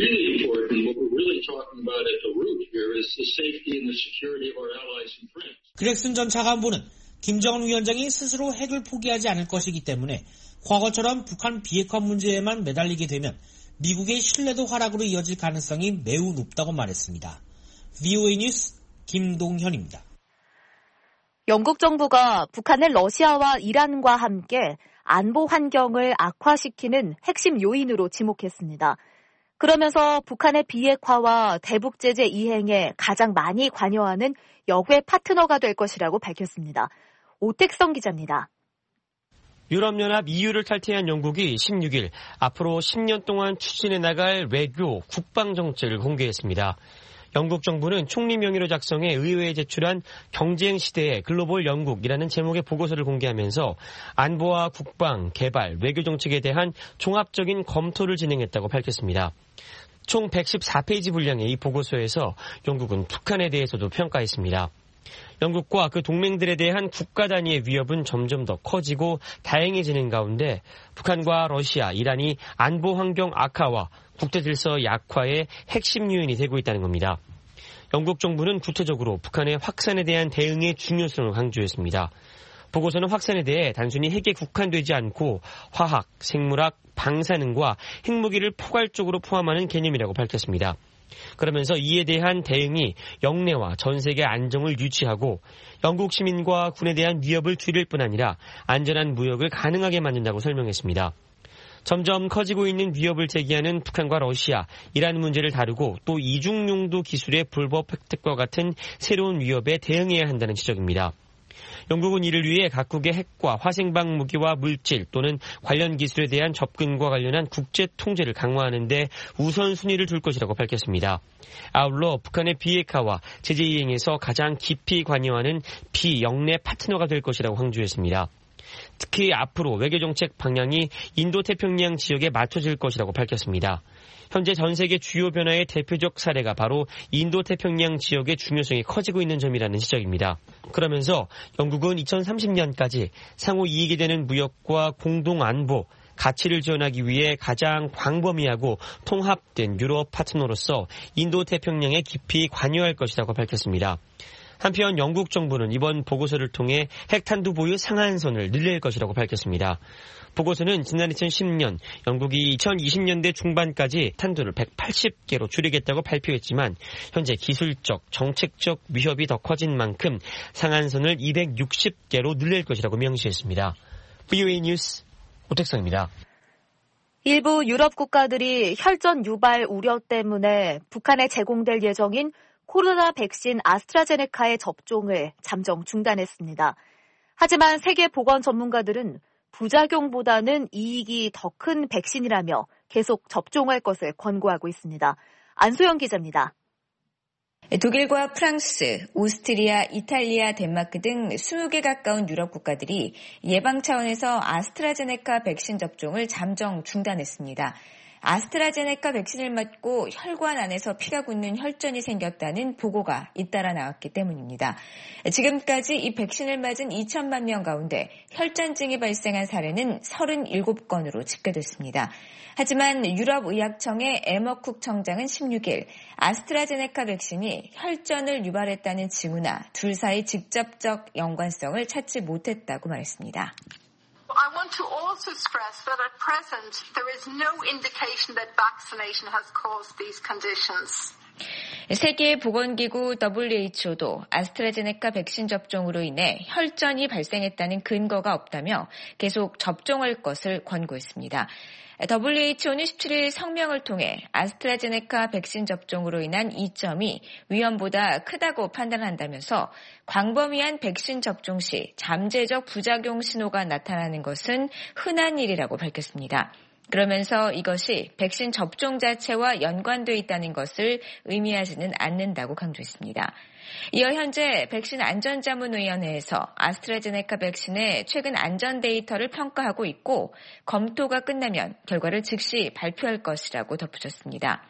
그렉슨 전 차관보는 김정은 위원장이 스스로 핵을 포기하지 않을 것이기 때문에 과거처럼 북한 비핵화 문제에만 매달리게 되면 미국의 신뢰도 하락으로 이어질 가능성이 매우 높다고 말했습니다. 브이오에이 뉴스 김동현입니다. 영국 정부가 북한을 러시아와 이란과 함께 안보 환경을 악화시키는 핵심 요인으로 지목했습니다. 그러면서 북한의 비핵화와 대북 제재 이행에 가장 많이 관여하는 역외 파트너가 될 것이라고 밝혔습니다. 오택성 기자입니다. 유럽연합 이유를 탈퇴한 영국이 십육 일 앞으로 십 년 동안 추진해 나갈 외교, 국방 정책을 공개했습니다. 영국 정부는 총리 명의로 작성해 의회에 제출한 경쟁 시대의 글로벌 영국이라는 제목의 보고서를 공개하면서 안보와 국방, 개발, 외교 정책에 대한 종합적인 검토를 진행했다고 밝혔습니다. 총 백십사 페이지 분량의 이 보고서에서 영국은 북한에 대해서도 평가했습니다. 영국과 그 동맹들에 대한 국가 단위의 위협은 점점 더 커지고 다양해지는 가운데 북한과 러시아, 이란이 안보 환경 악화와 국제 질서 약화의 핵심 요인이 되고 있다는 겁니다. 영국 정부는 구체적으로 북한의 확산에 대한 대응의 중요성을 강조했습니다. 보고서는 확산에 대해 단순히 핵에 국한되지 않고 화학, 생물학, 방사능과 핵무기를 포괄적으로 포함하는 개념이라고 밝혔습니다. 그러면서 이에 대한 대응이 영내와 전 세계 안정을 유치하고 영국 시민과 군에 대한 위협을 줄일 뿐 아니라 안전한 무역을 가능하게 만든다고 설명했습니다. 점점 커지고 있는 위협을 제기하는 북한과 러시아, 이란 문제를 다루고 또 이중용도 기술의 불법 획득과 같은 새로운 위협에 대응해야 한다는 지적입니다. 영국은 이를 위해 각국의 핵과 화생방 무기와 물질 또는 관련 기술에 대한 접근과 관련한 국제 통제를 강화하는 데 우선순위를 둘 것이라고 밝혔습니다. 아울러 북한의 비핵화와 제재 이행에서 가장 깊이 관여하는 비영내 파트너가 될 것이라고 강조했습니다. 특히 앞으로 외교정책 방향이 인도태평양 지역에 맞춰질 것이라고 밝혔습니다. 현재 전 세계 주요 변화의 대표적 사례가 바로 인도태평양 지역의 중요성이 커지고 있는 점이라는 지적입니다. 그러면서 영국은 이천삼십 년까지 상호 이익이 되는 무역과 공동 안보, 가치를 지원하기 위해 가장 광범위하고 통합된 유럽 파트너로서 인도태평양에 깊이 관여할 것이라고 밝혔습니다. 한편 영국 정부는 이번 보고서를 통해 핵탄두 보유 상한선을 늘릴 것이라고 밝혔습니다. 보고서는 지난 이천십 년 영국이 이천이십 년대 중반까지 탄두를 백팔십 개로 줄이겠다고 발표했지만 현재 기술적, 정책적 위협이 더 커진 만큼 상한선을 이백육십 개로 늘릴 것이라고 명시했습니다. 브이오에이 뉴스 오택성입니다. 일부 유럽 국가들이 혈전 유발 우려 때문에 북한에 제공될 예정인 코로나 백신 아스트라제네카의 접종을 잠정 중단했습니다. 하지만 세계 보건 전문가들은 부작용보다는 이익이 더 큰 백신이라며 계속 접종할 것을 권고하고 있습니다. 안소영 기자입니다. 독일과 프랑스, 오스트리아, 이탈리아, 덴마크 등 이십 개 가까운 유럽 국가들이 예방 차원에서 아스트라제네카 백신 접종을 잠정 중단했습니다. 아스트라제네카 백신을 맞고 혈관 안에서 피가 굳는 혈전이 생겼다는 보고가 잇따라 나왔기 때문입니다. 지금까지 이 백신을 맞은 이천만 명 가운데 혈전증이 발생한 사례는 삼십칠 건으로 집계됐습니다. 하지만 유럽의학청의 에머쿡 청장은 십육 일 아스트라제네카 백신이 혈전을 유발했다는 징후나 둘 사이 직접적 연관성을 찾지 못했다고 말했습니다. I want to also stress that at present there is no indication that vaccination has caused these conditions. 세계보건기구 더블유에이치오도 아스트라제네카 백신 접종으로 인해 혈전이 발생했다는 근거가 없다며 계속 접종할 것을 권고했습니다. 더블유에이치오는 십칠 일 성명을 통해 아스트라제네카 백신 접종으로 인한 이점이 위험보다 크다고 판단한다면서 광범위한 백신 접종 시 잠재적 부작용 신호가 나타나는 것은 흔한 일이라고 밝혔습니다. 그러면서 이것이 백신 접종 자체와 연관되어 있다는 것을 의미하지는 않는다고 강조했습니다. 이어 현재 백신 안전자문위원회에서 아스트라제네카 백신의 최근 안전 데이터를 평가하고 있고 검토가 끝나면 결과를 즉시 발표할 것이라고 덧붙였습니다.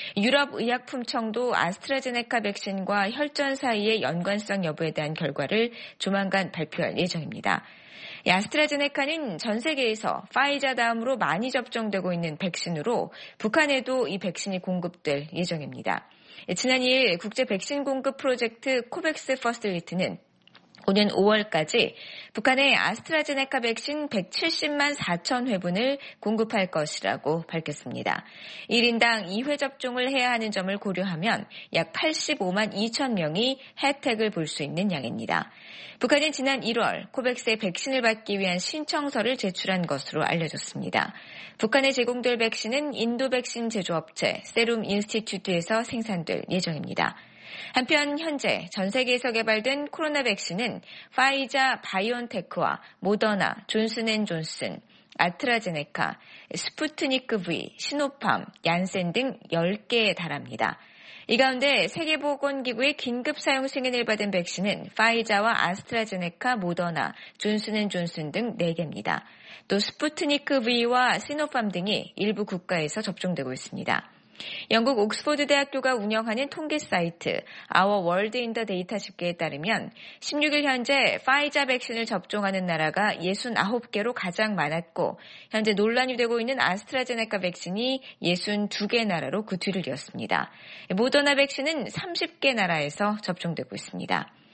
유럽의약품청도 아스트라제네카 백신과 혈전 사이의 연관성 여부에 대한 결과를 조만간 발표할 예정입니다. 이 아스트라제네카는 전 세계에서 파이자 다음으로 많이 접종되고 있는 백신으로 북한에도 이 백신이 공급될 예정입니다. 지난 이 일 국제 백신 공급 프로젝트 코백스 퍼실리티는 오는 오월까지 북한에 아스트라제네카 백신 백칠십만 사천 회분을 공급할 것이라고 밝혔습니다. 일 인당 이 회 접종을 해야 하는 점을 고려하면 약 팔십오만 이천 명이 혜택을 볼 수 있는 양입니다. 북한은 지난 일월 코백스의 백신을 받기 위한 신청서를 제출한 것으로 알려졌습니다. 북한에 제공될 백신은 인도 백신 제조업체 세룸 인스티튜트에서 생산될 예정입니다. 한편 현재 전 세계에서 개발된 코로나 백신은 파이자 바이온테크와 모더나, 존슨앤존슨, 아스트라제네카, 스푸트니크 V, 시노팜, 얀센 등 열 개에 달합니다. 이 가운데 세계보건기구의 긴급 사용 승인을 받은 백신은 파이자와 아스트라제네카, 모더나, 존슨앤존슨 등 네 개입니다. 또 스푸트니크 V와 시노팜 등이 일부 국가에서 접종되고 있습니다. 영국 옥스퍼드 대학교가 운영하는 통계 사이트 Our World in the Data 집계에 따르면 십육 일 현재 파이자 백신을 접종하는 나라가 육십구 개로 가장 많았고 현재 논란이 되고 있는 아스트라제네카 백신이 육십이 개 나라로 그 뒤를 이었습니다. 모더나 백신은 삼십 개 나라에서 접종되고 있습니다.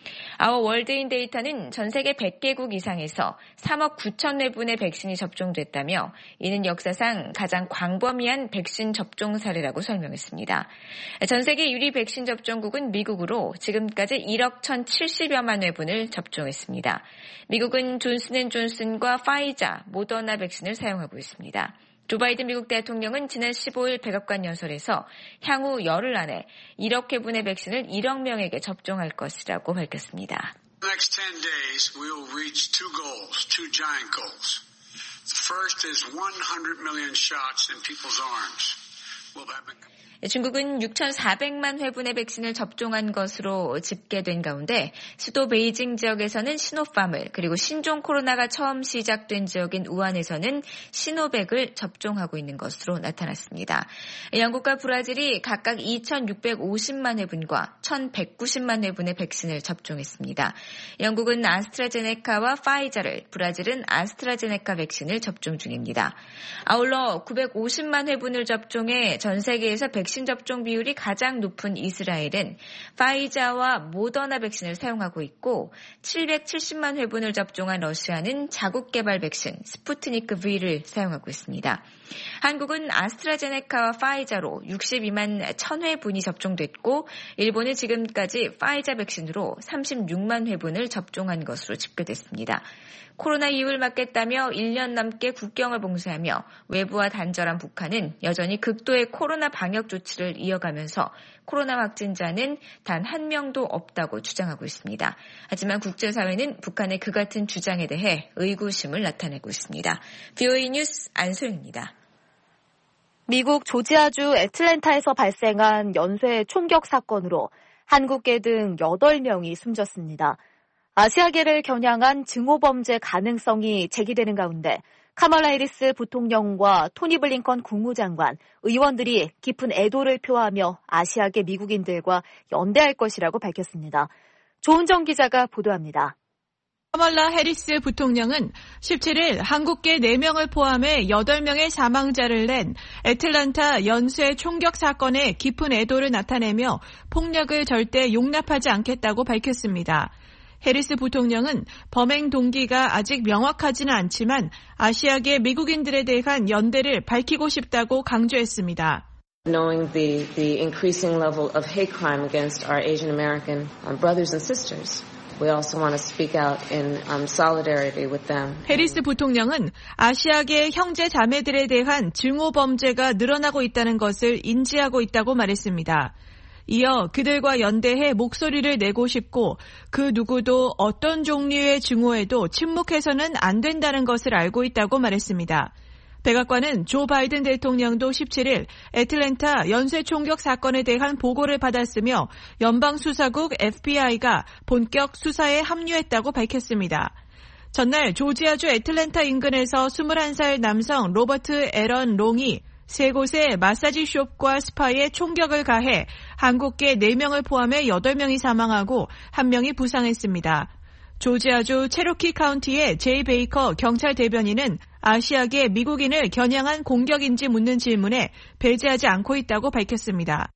아워 월드인 데이터는 전 세계 백 개국 이상에서 삼억 구천 회분의 백신이 접종됐다며 이는 역사상 가장 광범위한 백신 접종 사례라고 설명했습니다. 전 세계 유리 백신 접종국은 미국으로 지금까지 일억 천칠십여만 회분을 접종했습니다. 미국은 존슨앤존슨과 파이자, 모더나 백신을 사용하고 있습니다. 조 바이든 미국 대통령은 지난 십오일 백악관 연설에서 향후 열흘 안에 일억 회분의 백신을 일억 명에게 접종할 것이라고 밝혔습니다. Next ten days we will reach two goals, two giant goals. The first is one hundred million shots in people's arms. We'll have been... 중국은 육천사백만 회분의 백신을 접종한 것으로 집계된 가운데 수도 베이징 지역에서는 시노팜을 그리고 신종 코로나가 처음 시작된 지역인 우한에서는 시노백을 접종하고 있는 것으로 나타났습니다. 영국과 브라질이 각각 이천육백오십만 회분과 천백구십만 회분의 백신을 접종했습니다. 영국은 아스트라제네카와 파이자를, 브라질은 아스트라제네카 백신을 접종 중입니다. 아울러 구백오십만 회분을 접종해 전 세계에서 백신 백신 접종 비율이 가장 높은 이스라엘은 파이자와 모더나 백신을 사용하고 있고 칠백칠십만 회분을 접종한 러시아는 자국 개발 백신 스푸트니크 V를 사용하고 있습니다. 한국은 아스트라제네카와 파이자로 육십이만 천 회분이 접종됐고 일본은 지금까지 파이자 백신으로 삼십육만 회분을 접종한 것으로 집계됐습니다. 코로나 이유를 막겠다며 일 년 넘게 국경을 봉쇄하며 외부와 단절한 북한은 여전히 극도의 코로나 방역 조치를 이어가면서 코로나 확진자는 단 한 명도 없다고 주장하고 있습니다. 하지만 국제사회는 북한의 그 같은 주장에 대해 의구심을 나타내고 있습니다. 브이오에이 뉴스 안소영입니다. 미국 조지아주 애틀랜타에서 발생한 연쇄 총격 사건으로 한국계 등 여덟 명이 숨졌습니다. 아시아계를 겨냥한 증오범죄 가능성이 제기되는 가운데 카말라 해리스 부통령과 토니 블링컨 국무장관, 의원들이 깊은 애도를 표하며 아시아계 미국인들과 연대할 것이라고 밝혔습니다. 조은정 기자가 보도합니다. 카말라 해리스 부통령은 십칠일 한국계 네 명을 포함해 여덟 명의 사망자를 낸 애틀랜타 연쇄 총격 사건에 깊은 애도를 나타내며 폭력을 절대 용납하지 않겠다고 밝혔습니다. 해리스 부통령은 범행 동기가 아직 명확하지는 않지만 아시아계 미국인들에 대한 연대를 밝히고 싶다고 강조했습니다. Knowing the, the increasing level of hate crime against our Asian American brothers and sisters. We also want to speak out in um, solidarity with them. 해리스 부통령은 아시아계 형제 자매들에 대한 증오 범죄가 늘어나고 있다는 것을 인지하고 있다고 말했습니다. 이어 그들과 연대해 목소리를 내고 싶고 그 누구도 어떤 종류의 증오에도 침묵해서는 안 된다는 것을 알고 있다고 말했습니다. 백악관은 조 바이든 대통령도 십칠일 애틀랜타 연쇄 총격 사건에 대한 보고를 받았으며 연방수사국 에프비아이가 본격 수사에 합류했다고 밝혔습니다. 전날 조지아주 애틀랜타 인근에서 스물한 살 남성 로버트 앨런 롱이 세 곳의 마사지 숍과 스파에 총격을 가해 한국계 네 명을 포함해 여덟 명이 사망하고 한 명이 부상했습니다. 조지아주 체로키 카운티의 제이 베이커 경찰 대변인은 아시아계 미국인을 겨냥한 공격인지 묻는 질문에 배제하지 않고 있다고 밝혔습니다.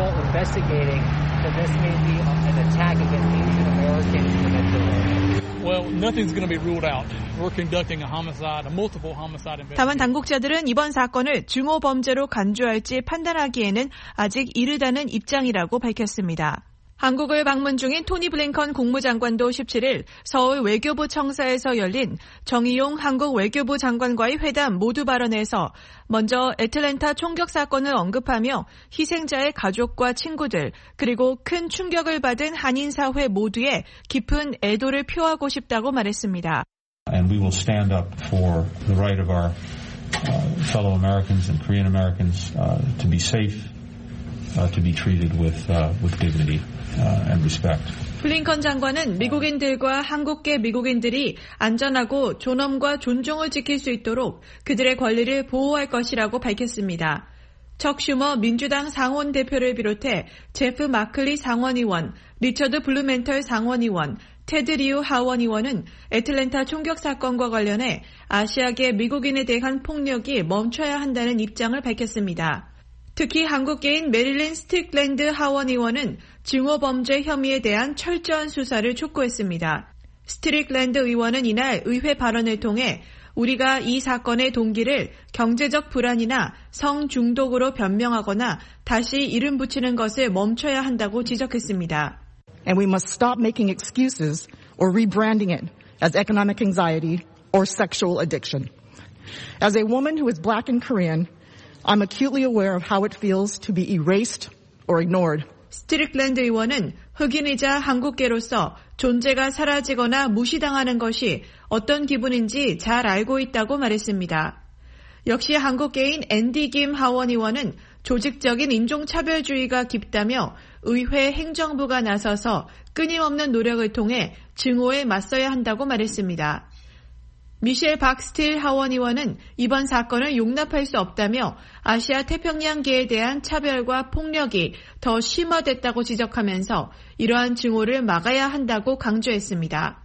Well, nothing's going to be ruled out. We're conducting a homicide, a multiple homicide investigation. 다만 당국자들은 이번 사건을 증오 범죄로 간주할지 판단하기에는 아직 이르다는 입장이라고 밝혔습니다. 한국을 방문 중인 토니 블링컨 국무장관도 십칠일 서울 외교부 청사에서 열린 정의용 한국 외교부 장관과의 회담 모두 발언에서 먼저 애틀랜타 총격 사건을 언급하며 희생자의 가족과 친구들 그리고 큰 충격을 받은 한인 사회 모두에 깊은 애도를 표하고 싶다고 말했습니다. And we will stand up for the right of our uh, fellow Americans and Korean Americans uh, to be safe, uh, to be treated with uh, with dignity. 블링컨 장관은 미국인들과 한국계 미국인들이 안전하고 존엄과 존중을 지킬 수 있도록 그들의 권리를 보호할 것이라고 밝혔습니다. 척 슈머 민주당 상원 대표를 비롯해 제프 마클리 상원의원, 리처드 블루멘털 상원의원, 테드 리우 하원의원은 애틀랜타 총격 사건과 관련해 아시아계 미국인에 대한 폭력이 멈춰야 한다는 입장을 밝혔습니다. 특히 한국계인 메릴린 스틱랜드 하원 의원은 증오범죄 혐의에 대한 철저한 수사를 촉구했습니다. 스틱랜드 의원은 이날 의회 발언을 통해 우리가 이 사건의 동기를 경제적 불안이나 성 중독으로 변명하거나 다시 이름 붙이는 것을 멈춰야 한다고 지적했습니다. And we must stop making excuses or rebranding it as economic anxiety or sexual addiction. As a woman who is black and Korean, I'm acutely aware of how it feels to be erased or ignored. 스트릭랜드 의원은 흑인이자 한국계로서 존재가 사라지거나 무시당하는 것이 어떤 기분인지 잘 알고 있다고 말했습니다. 역시 한국계인 앤디 김 하원 의원은 조직적인 인종차별주의가 깊다며 의회 행정부가 나서서 끊임없는 노력을 통해 증오에 맞서야 한다고 말했습니다. 미셸 박스틸 하원 의원은 이번 사건을 용납할 수 없다며 아시아 태평양계에 대한 차별과 폭력이 더 심화됐다고 지적하면서 이러한 증오를 막아야 한다고 강조했습니다.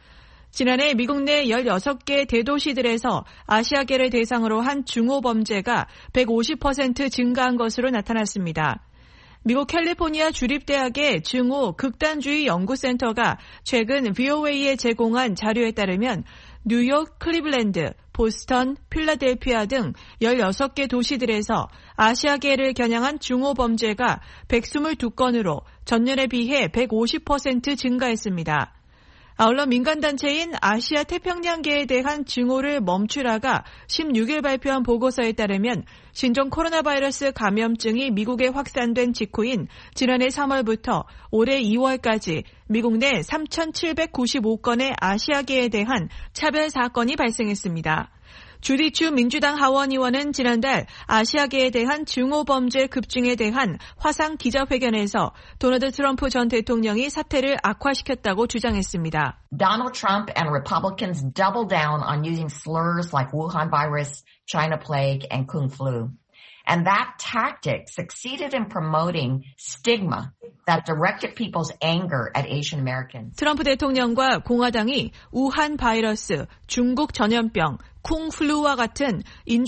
지난해 미국 내 열여섯 개 대도시들에서 아시아계를 대상으로 한 증오 범죄가 백오십 퍼센트 증가한 것으로 나타났습니다. 미국 캘리포니아 주립대학의 증오 극단주의 연구센터가 최근 브이오에이에 제공한 자료에 따르면 뉴욕, 클리블랜드, 보스턴, 필라델피아 등 열여섯 개 도시들에서 아시아계를 겨냥한 증오 범죄가 백이십이 건으로 전년에 비해 백오십 퍼센트 증가했습니다. 아울러 민간단체인 아시아 태평양계에 대한 증오를 멈추라가 십육 일 발표한 보고서에 따르면 신종 코로나 바이러스 감염증이 미국에 확산된 직후인 지난해 삼월부터 올해 이월까지 미국 내 삼천칠백구십오 건의 아시아계에 대한 차별 사건이 발생했습니다. 주디 추 민주당 하원 의원은 지난달 아시아계에 대한 증오 범죄 급증에 대한 화상 기자회견에서 도널드 트럼프 전 대통령이 사태를 악화시켰다고 주장했습니다. Donald Trump and Republicans doubled down on using slurs like Wuhan virus, China plague, and Kung flu. And that tactic succeeded in promoting stigma that directed people's anger at Asian Americans. 트럼프 대통령과 공화당이 우한 바이러스, 중국 전염병, 쿵플루와 같은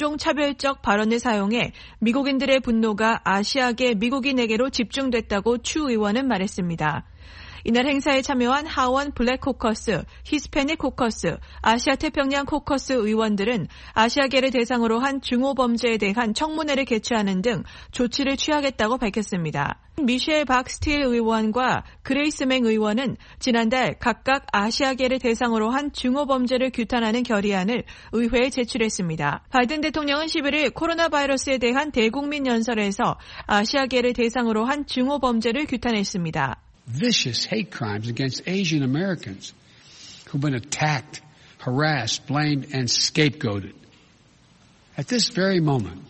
인종차별적 발언을 사용해 미국인들의 분노가 아시아계 미국인에게로 집중됐다고 추 의원은 말했습니다. 이날 행사에 참여한 하원 블랙 코커스, 히스패닉 코커스, 아시아 태평양 코커스 의원들은 아시아계를 대상으로 한 증오 범죄에 대한 청문회를 개최하는 등 조치를 취하겠다고 밝혔습니다. 미셸 박스틸 의원과 그레이스 맹 의원은 지난달 각각 아시아계를 대상으로 한 증오 범죄를 규탄하는 결의안을 의회에 제출했습니다. 바이든 대통령은 십일 일 코로나 바이러스에 대한 대국민 연설에서 아시아계를 대상으로 한 증오 범죄를 규탄했습니다. Vicious hate crimes against Asian Americans who've been attacked, harassed, blamed, and scapegoated. At this very moment,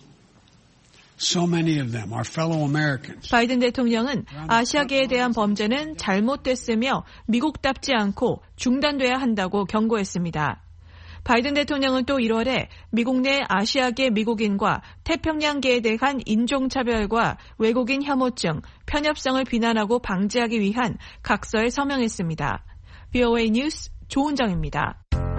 so many of them are fellow Americans. 바이든 대통령은 아시아계에 대한 범죄는 잘못됐으며 미국답지 않고 중단돼야 한다고 경고했습니다. 바이든 대통령은 또 일월에 미국 내 아시아계 미국인과 태평양계에 대한 인종차별과 외국인 혐오증, 편협성을 비난하고 방지하기 위한 각서에 서명했습니다. 브이오에이 뉴스 조은정입니다.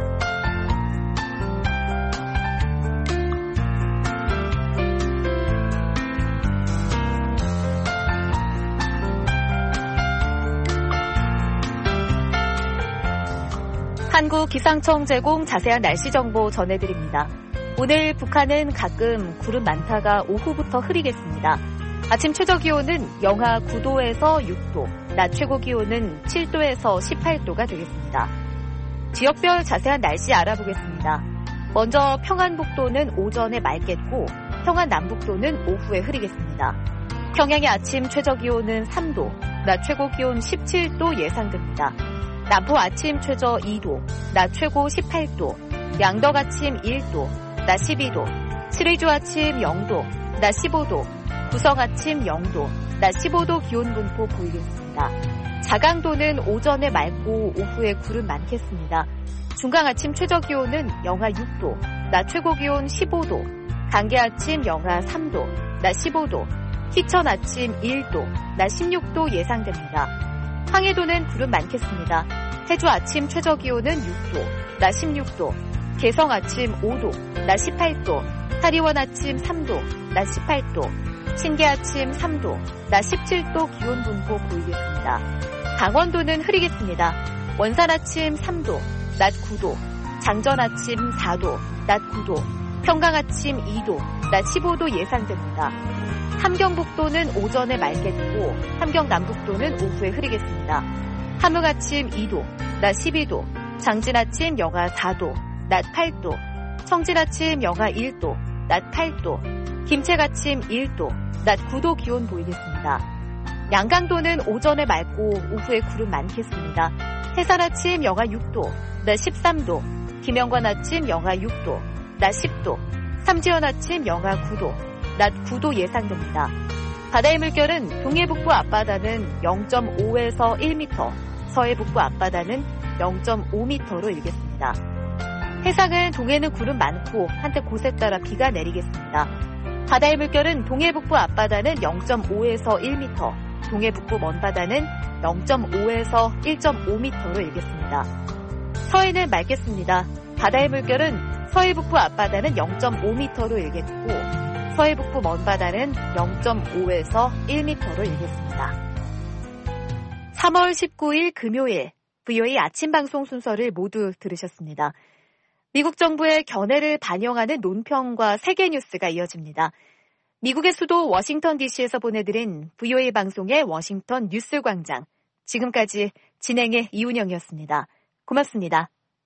한국기상청 제공 자세한 날씨 정보 전해드립니다. 오늘 북한은 가끔 구름 많다가 오후부터 흐리겠습니다. 아침 최저기온은 영하 구 도에서 육 도, 낮 최고기온은 칠 도에서 십팔 도가 되겠습니다. 지역별 자세한 날씨 알아보겠습니다. 먼저 평안북도는 오전에 맑겠고 평안 남북도는 오후에 흐리겠습니다. 평양의 아침 최저기온은 삼 도, 낮 최고기온 십칠 도 예상됩니다. 남포 아침 최저 이 도, 낮 최고 십팔 도, 양덕 아침 일 도, 낮 십이 도, 칠의주 아침 영 도, 낮 십오 도, 구성 아침 영 도, 낮 십오 도 기온 분포 보이겠습니다. 자강도는 오전에 맑고 오후에 구름 많겠습니다. 중강 아침 최저 기온은 영하 육 도, 낮 최고 기온 십오 도, 강계 아침 영하 삼 도, 낮 십오 도, 희천 아침 일 도, 낮 십육 도 예상됩니다. 황해도는 구름 많겠습니다. 해주 아침 최저기온은 육 도, 낮 십육 도, 개성 아침 오 도, 낮 십팔 도, 하리원 아침 삼 도, 낮 십팔 도, 신기 아침 삼 도, 낮 십칠 도 기온 분포 보이겠습니다. 강원도는 흐리겠습니다. 원산 아침 삼 도, 낮 구 도, 장전 아침 사 도, 낮 구 도, 평강 아침 이 도, 낮 십오 도 예상됩니다. 함경북도는 오전에 맑겠고 함경남북도는 오후에 흐리겠습니다. 함흥 아침 이 도, 낮 십이 도, 장진 아침 영하 사 도, 낮 팔 도, 청진 아침 영하 일 도, 낮 팔 도, 김책 아침 일 도, 낮 구 도 기온 보이겠습니다. 양강도는 오전에 맑고 오후에 구름 많겠습니다. 해산 아침 영하 육 도, 낮 십삼 도, 김영관 아침 영하 육 도, 낮 십 도, 삼지연 아침 영하 구 도, 낮 구 도 예상됩니다. 바다의 물결은 동해북부 앞바다는 영 점 오에서 일 미터, 서해북부 앞바다는 영 점 오 미터로 일겠습니다. 해상은 동해는 구름 많고 한때 곳에 따라 비가 내리겠습니다. 바다의 물결은 동해북부 앞바다는 영 점 오에서 일 미터, 동해북부 먼바다는 영 점 오에서 일 점 오 미터로 일겠습니다. 서해는 맑겠습니다. 바다의 물결은 서해북부 앞바다는 영 점 오 미터로 일겠고 서해북부 먼바다는 영 점 오에서 일 미터로 일겠습니다. 삼월 십구일 금요일 브이오에이 아침 방송 순서를 모두 들으셨습니다. 미국 정부의 견해를 반영하는 논평과 세계 뉴스가 이어집니다. 미국의 수도 워싱턴 디씨에서 보내드린 브이오에이 방송의 워싱턴 뉴스광장. 지금까지 진행의 이운영이었습니다. 고맙습니다.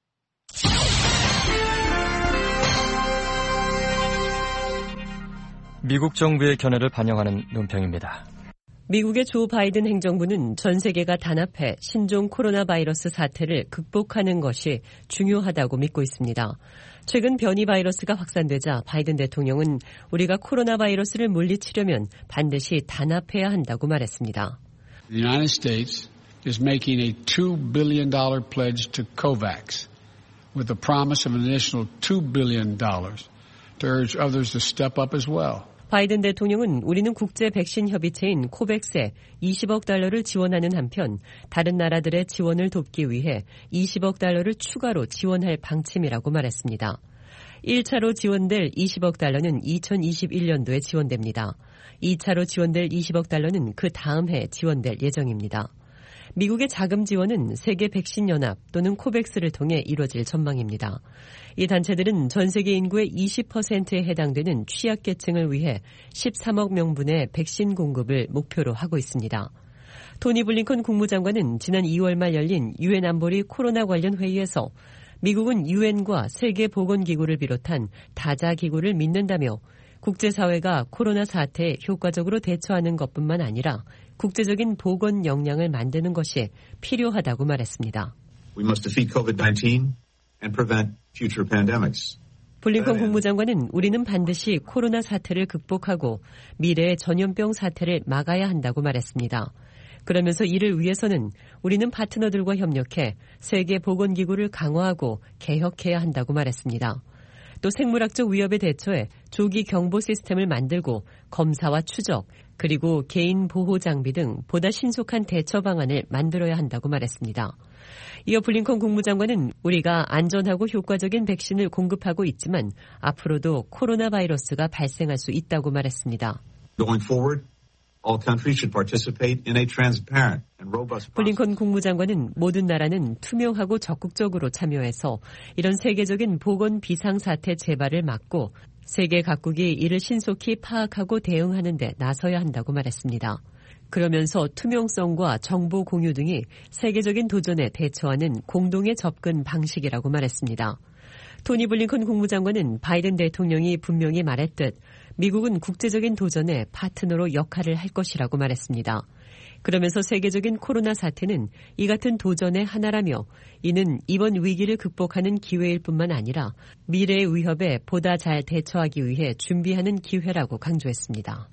미국 정부의 견해를 반영하는 논평입니다. 미국의 조 바이든 행정부는 전 세계가 단합해 신종 코로나 바이러스 사태를 극복하는 것이 중요하다고 믿고 있습니다. 최근 변이 바이러스가 확산되자 바이든 대통령은 우리가 코로나 바이러스를 물리치려면 반드시 단합해야 한다고 말했습니다. The United States is making a two billion dollars pledge to COVAX with the promise of an additional two billion dollars to urge others to step up as well. 바이든 대통령은 우리는 국제 백신 협의체인 코백스에 이십억 달러를 지원하는 한편 다른 나라들의 지원을 돕기 위해 이십억 달러를 추가로 지원할 방침이라고 말했습니다. 일 차로 지원될 이십억 달러는 이천이십일 년도에 지원됩니다. 이 차로 지원될 이십억 달러는 그 다음 해 지원될 예정입니다. 미국의 자금 지원은 세계 백신 연합 또는 코백스를 통해 이루어질 전망입니다. 이 단체들은 전 세계 인구의 이십 퍼센트에 해당되는 취약계층을 위해 십삼억 명분의 백신 공급을 목표로 하고 있습니다. 토니 블링컨 국무장관은 지난 이월 말 열린 유엔 안보리 코로나 관련 회의에서 미국은 유엔과 세계보건기구를 비롯한 다자기구를 믿는다며 국제사회가 코로나 사태에 효과적으로 대처하는 것뿐만 아니라 국제적인 보건 역량을 만드는 것이 필요하다고 말했습니다. We must defeat 코비드 나인틴 and prevent future pandemics. 블링컨 국무장관은 우리는 반드시 코로나 사태를 극복하고 미래의 전염병 사태를 막아야 한다고 말했습니다. 그러면서 이를 위해서는 우리는 파트너들과 협력해 세계보건기구를 강화하고 개혁해야 한다고 말했습니다. 또 생물학적 위협에 대처해 조기 경보 시스템을 만들고 검사와 추적, 그리고 개인 보호 장비 등 보다 신속한 대처 방안을 만들어야 한다고 말했습니다. 이어 블링컨 국무장관은 우리가 안전하고 효과적인 백신을 공급하고 있지만 앞으로도 코로나 바이러스가 발생할 수 있다고 말했습니다. Going forward, all countries should participate in a transparent and robust process. 블링컨 국무장관은 모든 나라는 투명하고 적극적으로 참여해서 이런 세계적인 보건 비상사태 재발을 막고 세계 각국이 이를 신속히 파악하고 대응하는 데 나서야 한다고 말했습니다. 그러면서 투명성과 정보 공유 등이 세계적인 도전에 대처하는 공동의 접근 방식이라고 말했습니다. 토니 블링컨 국무장관은 바이든 대통령이 분명히 말했듯 미국은 국제적인 도전에 파트너로 역할을 할 것이라고 말했습니다. 그러면서 세계적인 코로나 사태는 이 같은 도전의 하나라며 이는 이번 위기를 극복하는 기회일 뿐만 아니라 미래의 위협에 보다 잘 대처하기 위해 준비하는 기회라고 강조했습니다.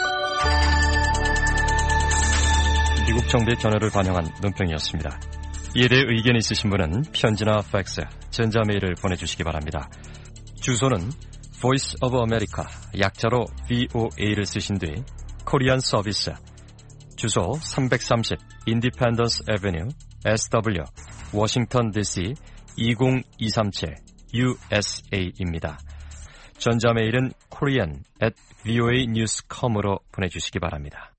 미국 정부의 견해를 반영한 논평이었습니다. 이에 대해 의견이 있으신 분은 편지나 팩스, 전자메일을 보내주시기 바랍니다. 주소는 Voice of America, 약자로 브이오에이를 쓰신 뒤 코리안 서비스, 주소 삼백삼십 Independence Avenue, 에스더블유, 워싱턴 디씨 이공이삼칠 유에스에이입니다. 전자메일은 korean at voa news dot com으로 보내주시기 바랍니다.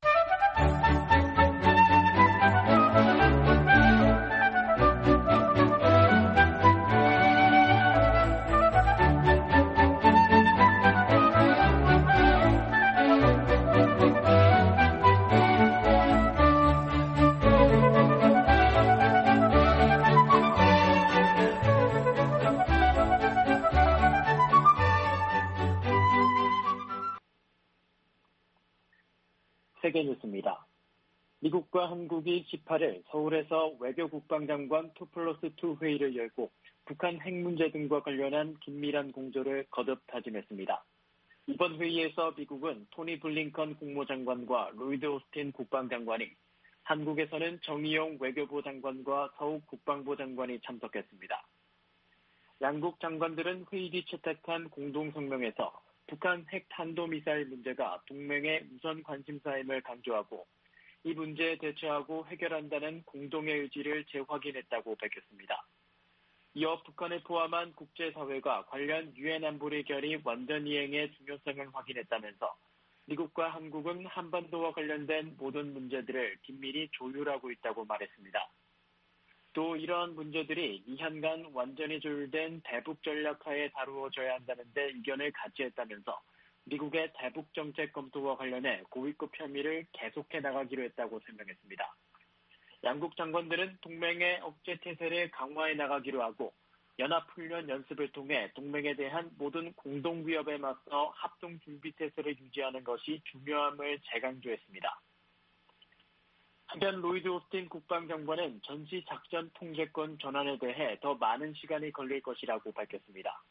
세계 뉴스입니다. 미국과 한국이 십팔일 서울에서 외교국방장관 투 플러스 투 회의를 열고 북한 핵 문제 등과 관련한 긴밀한 공조를 거듭 다짐했습니다. 이번 회의에서 미국은 토니 블링컨 국무장관과 로이드 오스틴 국방장관이, 한국에서는 정의용 외교부 장관과 서욱 국방부 장관이 참석했습니다. 양국 장관들은 회의 뒤 채택한 공동성명에서 북한 핵 탄도미사일 문제가 동맹의 우선 관심사임을 강조하고 이 문제에 대처하고 해결한다는 공동의 의지를 재확인했다고 밝혔습니다. 이어 북한을 포함한 국제사회가 관련 유엔 안보리 결의 완전 이행의 중요성을 확인했다면서 미국과 한국은 한반도와 관련된 모든 문제들을 긴밀히 조율하고 있다고 말했습니다. 또 이러한 문제들이 미한 완전히 조율된 대북 전략하에 다루어져야 한다는 데 의견을 같이했다면서 미국의 대북 정책 검토와 관련해 고위급 협의를 계속해 나가기로 했다고 설명했습니다. 양국 장관들은 동맹의 억제 태세를 강화해 나가기로 하고 연합훈련 연습을 통해 동맹에 대한 모든 공동 위협에 맞서 합동 준비 태세를 유지하는 것이 중요함을 재강조했습니다. 한편 로이드 오스틴 국방장관은 전시 작전 통제권 전환에 대해 더 많은 시간이 걸릴 것이라고 밝혔습니다.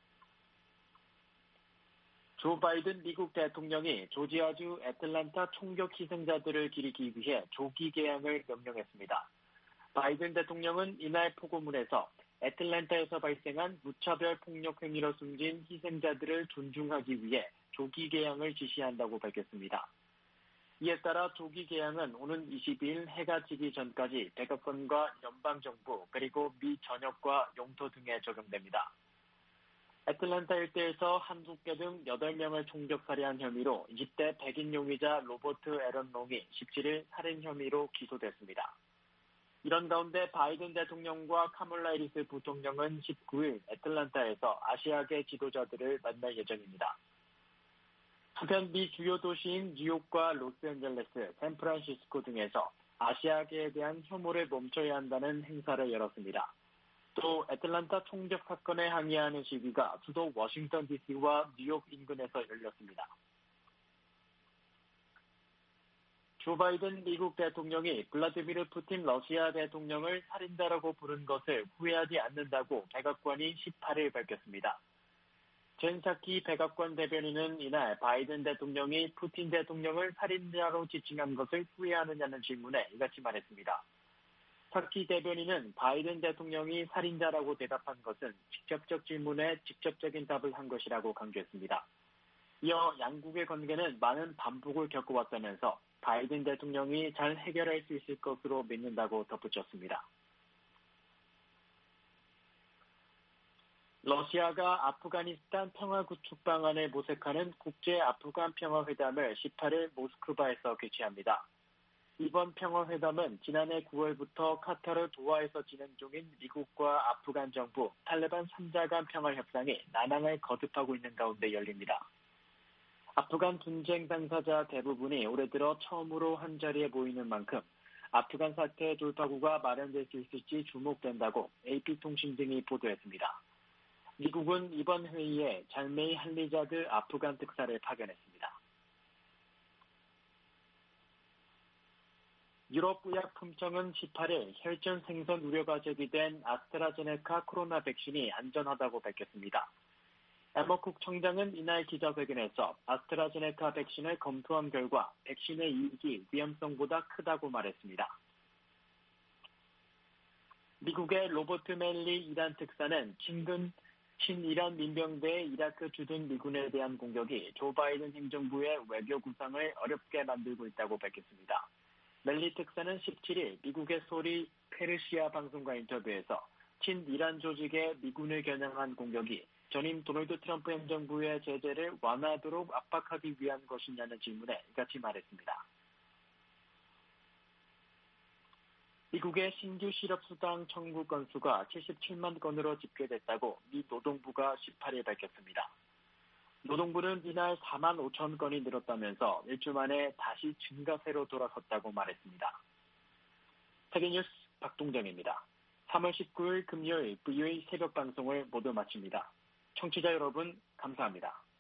조 바이든 미국 대통령이 조지아주 애틀란타 총격 희생자들을 기리기 위해 조기 개항을 명령했습니다. 바이든 대통령은 이날 포고문에서 애틀란타에서 발생한 무차별 폭력 행위로 숨진 희생자들을 존중하기 위해 조기 개항을 지시한다고 밝혔습니다. 이에 따라 조기 개항은 오는 이십이일 해가 지기 전까지 백악관과 연방정부 그리고 미 전역과 영토 등에 적용됩니다. 애틀란타 일대에서 한두 개 등 여덟 명을 총격 살해한 혐의로 이십 대 백인 용의자 로버트 에런 롱이 십칠일 살인 혐의로 기소됐습니다. 이런 가운데 바이든 대통령과 카멀라 해리스 부통령은 십구일 애틀란타에서 아시아계 지도자들을 만날 예정입니다. 한편 미 주요 도시인 뉴욕과 로스앤젤레스, 샌프란시스코 등에서 아시아계에 대한 혐오를 멈춰야 한다는 행사를 열었습니다. 또 애틀란타 총격 사건에 항의하는 시위가 수도 워싱턴 디씨와 뉴욕 인근에서 열렸습니다. 조 바이든 미국 대통령이 블라디미르 푸틴 러시아 대통령을 살인자라고 부른 것을 후회하지 않는다고 백악관이 십팔일 밝혔습니다. 젠 사키 백악관 대변인은 이날 바이든 대통령이 푸틴 대통령을 살인자로 지칭한 것을 후회하느냐는 질문에 이같이 말했습니다. 사키 대변인은 바이든 대통령이 살인자라고 대답한 것은 직접적 질문에 직접적인 답을 한 것이라고 강조했습니다. 이어 양국의 관계는 많은 반복을 겪어왔다면서 바이든 대통령이 잘 해결할 수 있을 것으로 믿는다고 덧붙였습니다. 러시아가 아프가니스탄 평화구축 방안을 모색하는 국제 아프간 평화회담을 십팔일 모스크바에서 개최합니다. 이번 평화회담은 지난해 구월부터 카타르 도하에서 진행 중인 미국과 아프간 정부, 탈레반 삼 자 간 평화협상이 난항을 거듭하고 있는 가운데 열립니다. 아프간 분쟁 당사자 대부분이 올해 들어 처음으로 한자리에 모이는 만큼 아프간 사태의 돌파구가 마련될 수 있을지 주목된다고 에이피통신 등이 보도했습니다. 미국은 이번 회의에 잘메이 할리자드 아프간 특사를 파견했습니다. 유럽의약품청은 십팔일 혈전 생선 우려가 제기된 아스트라제네카 코로나 백신이 안전하다고 밝혔습니다. 에머쿡 청장은 이날 기자회견에서 아스트라제네카 백신을 검토한 결과 백신의 이익이 위험성보다 크다고 말했습니다. 미국의 로버트 멜리 이란 특사는 친근 친이란 민병대의 이라크 주둔 미군에 대한 공격이 조 바이든 행정부의 외교 구상을 어렵게 만들고 있다고 밝혔습니다. 멜리 특사는 십칠일 미국의 소리 페르시아 방송과 인터뷰에서 친이란 조직의 미군을 겨냥한 공격이 전임 도널드 트럼프 행정부의 제재를 완화하도록 압박하기 위한 것이냐는 질문에 이같이 말했습니다. 미국의 신규 실업수당 청구 건수가 칠십칠만 건으로 집계됐다고 미 노동부가 십팔 일 밝혔습니다. 노동부는 이날 사만 오천 건이 늘었다면서 일주 만에 다시 증가세로 돌아섰다고 말했습니다. 세계뉴스 박동정입니다. 삼월 십구일 금요일 브이오에이 새벽 방송을 모두 마칩니다. 청취자 여러분 감사합니다.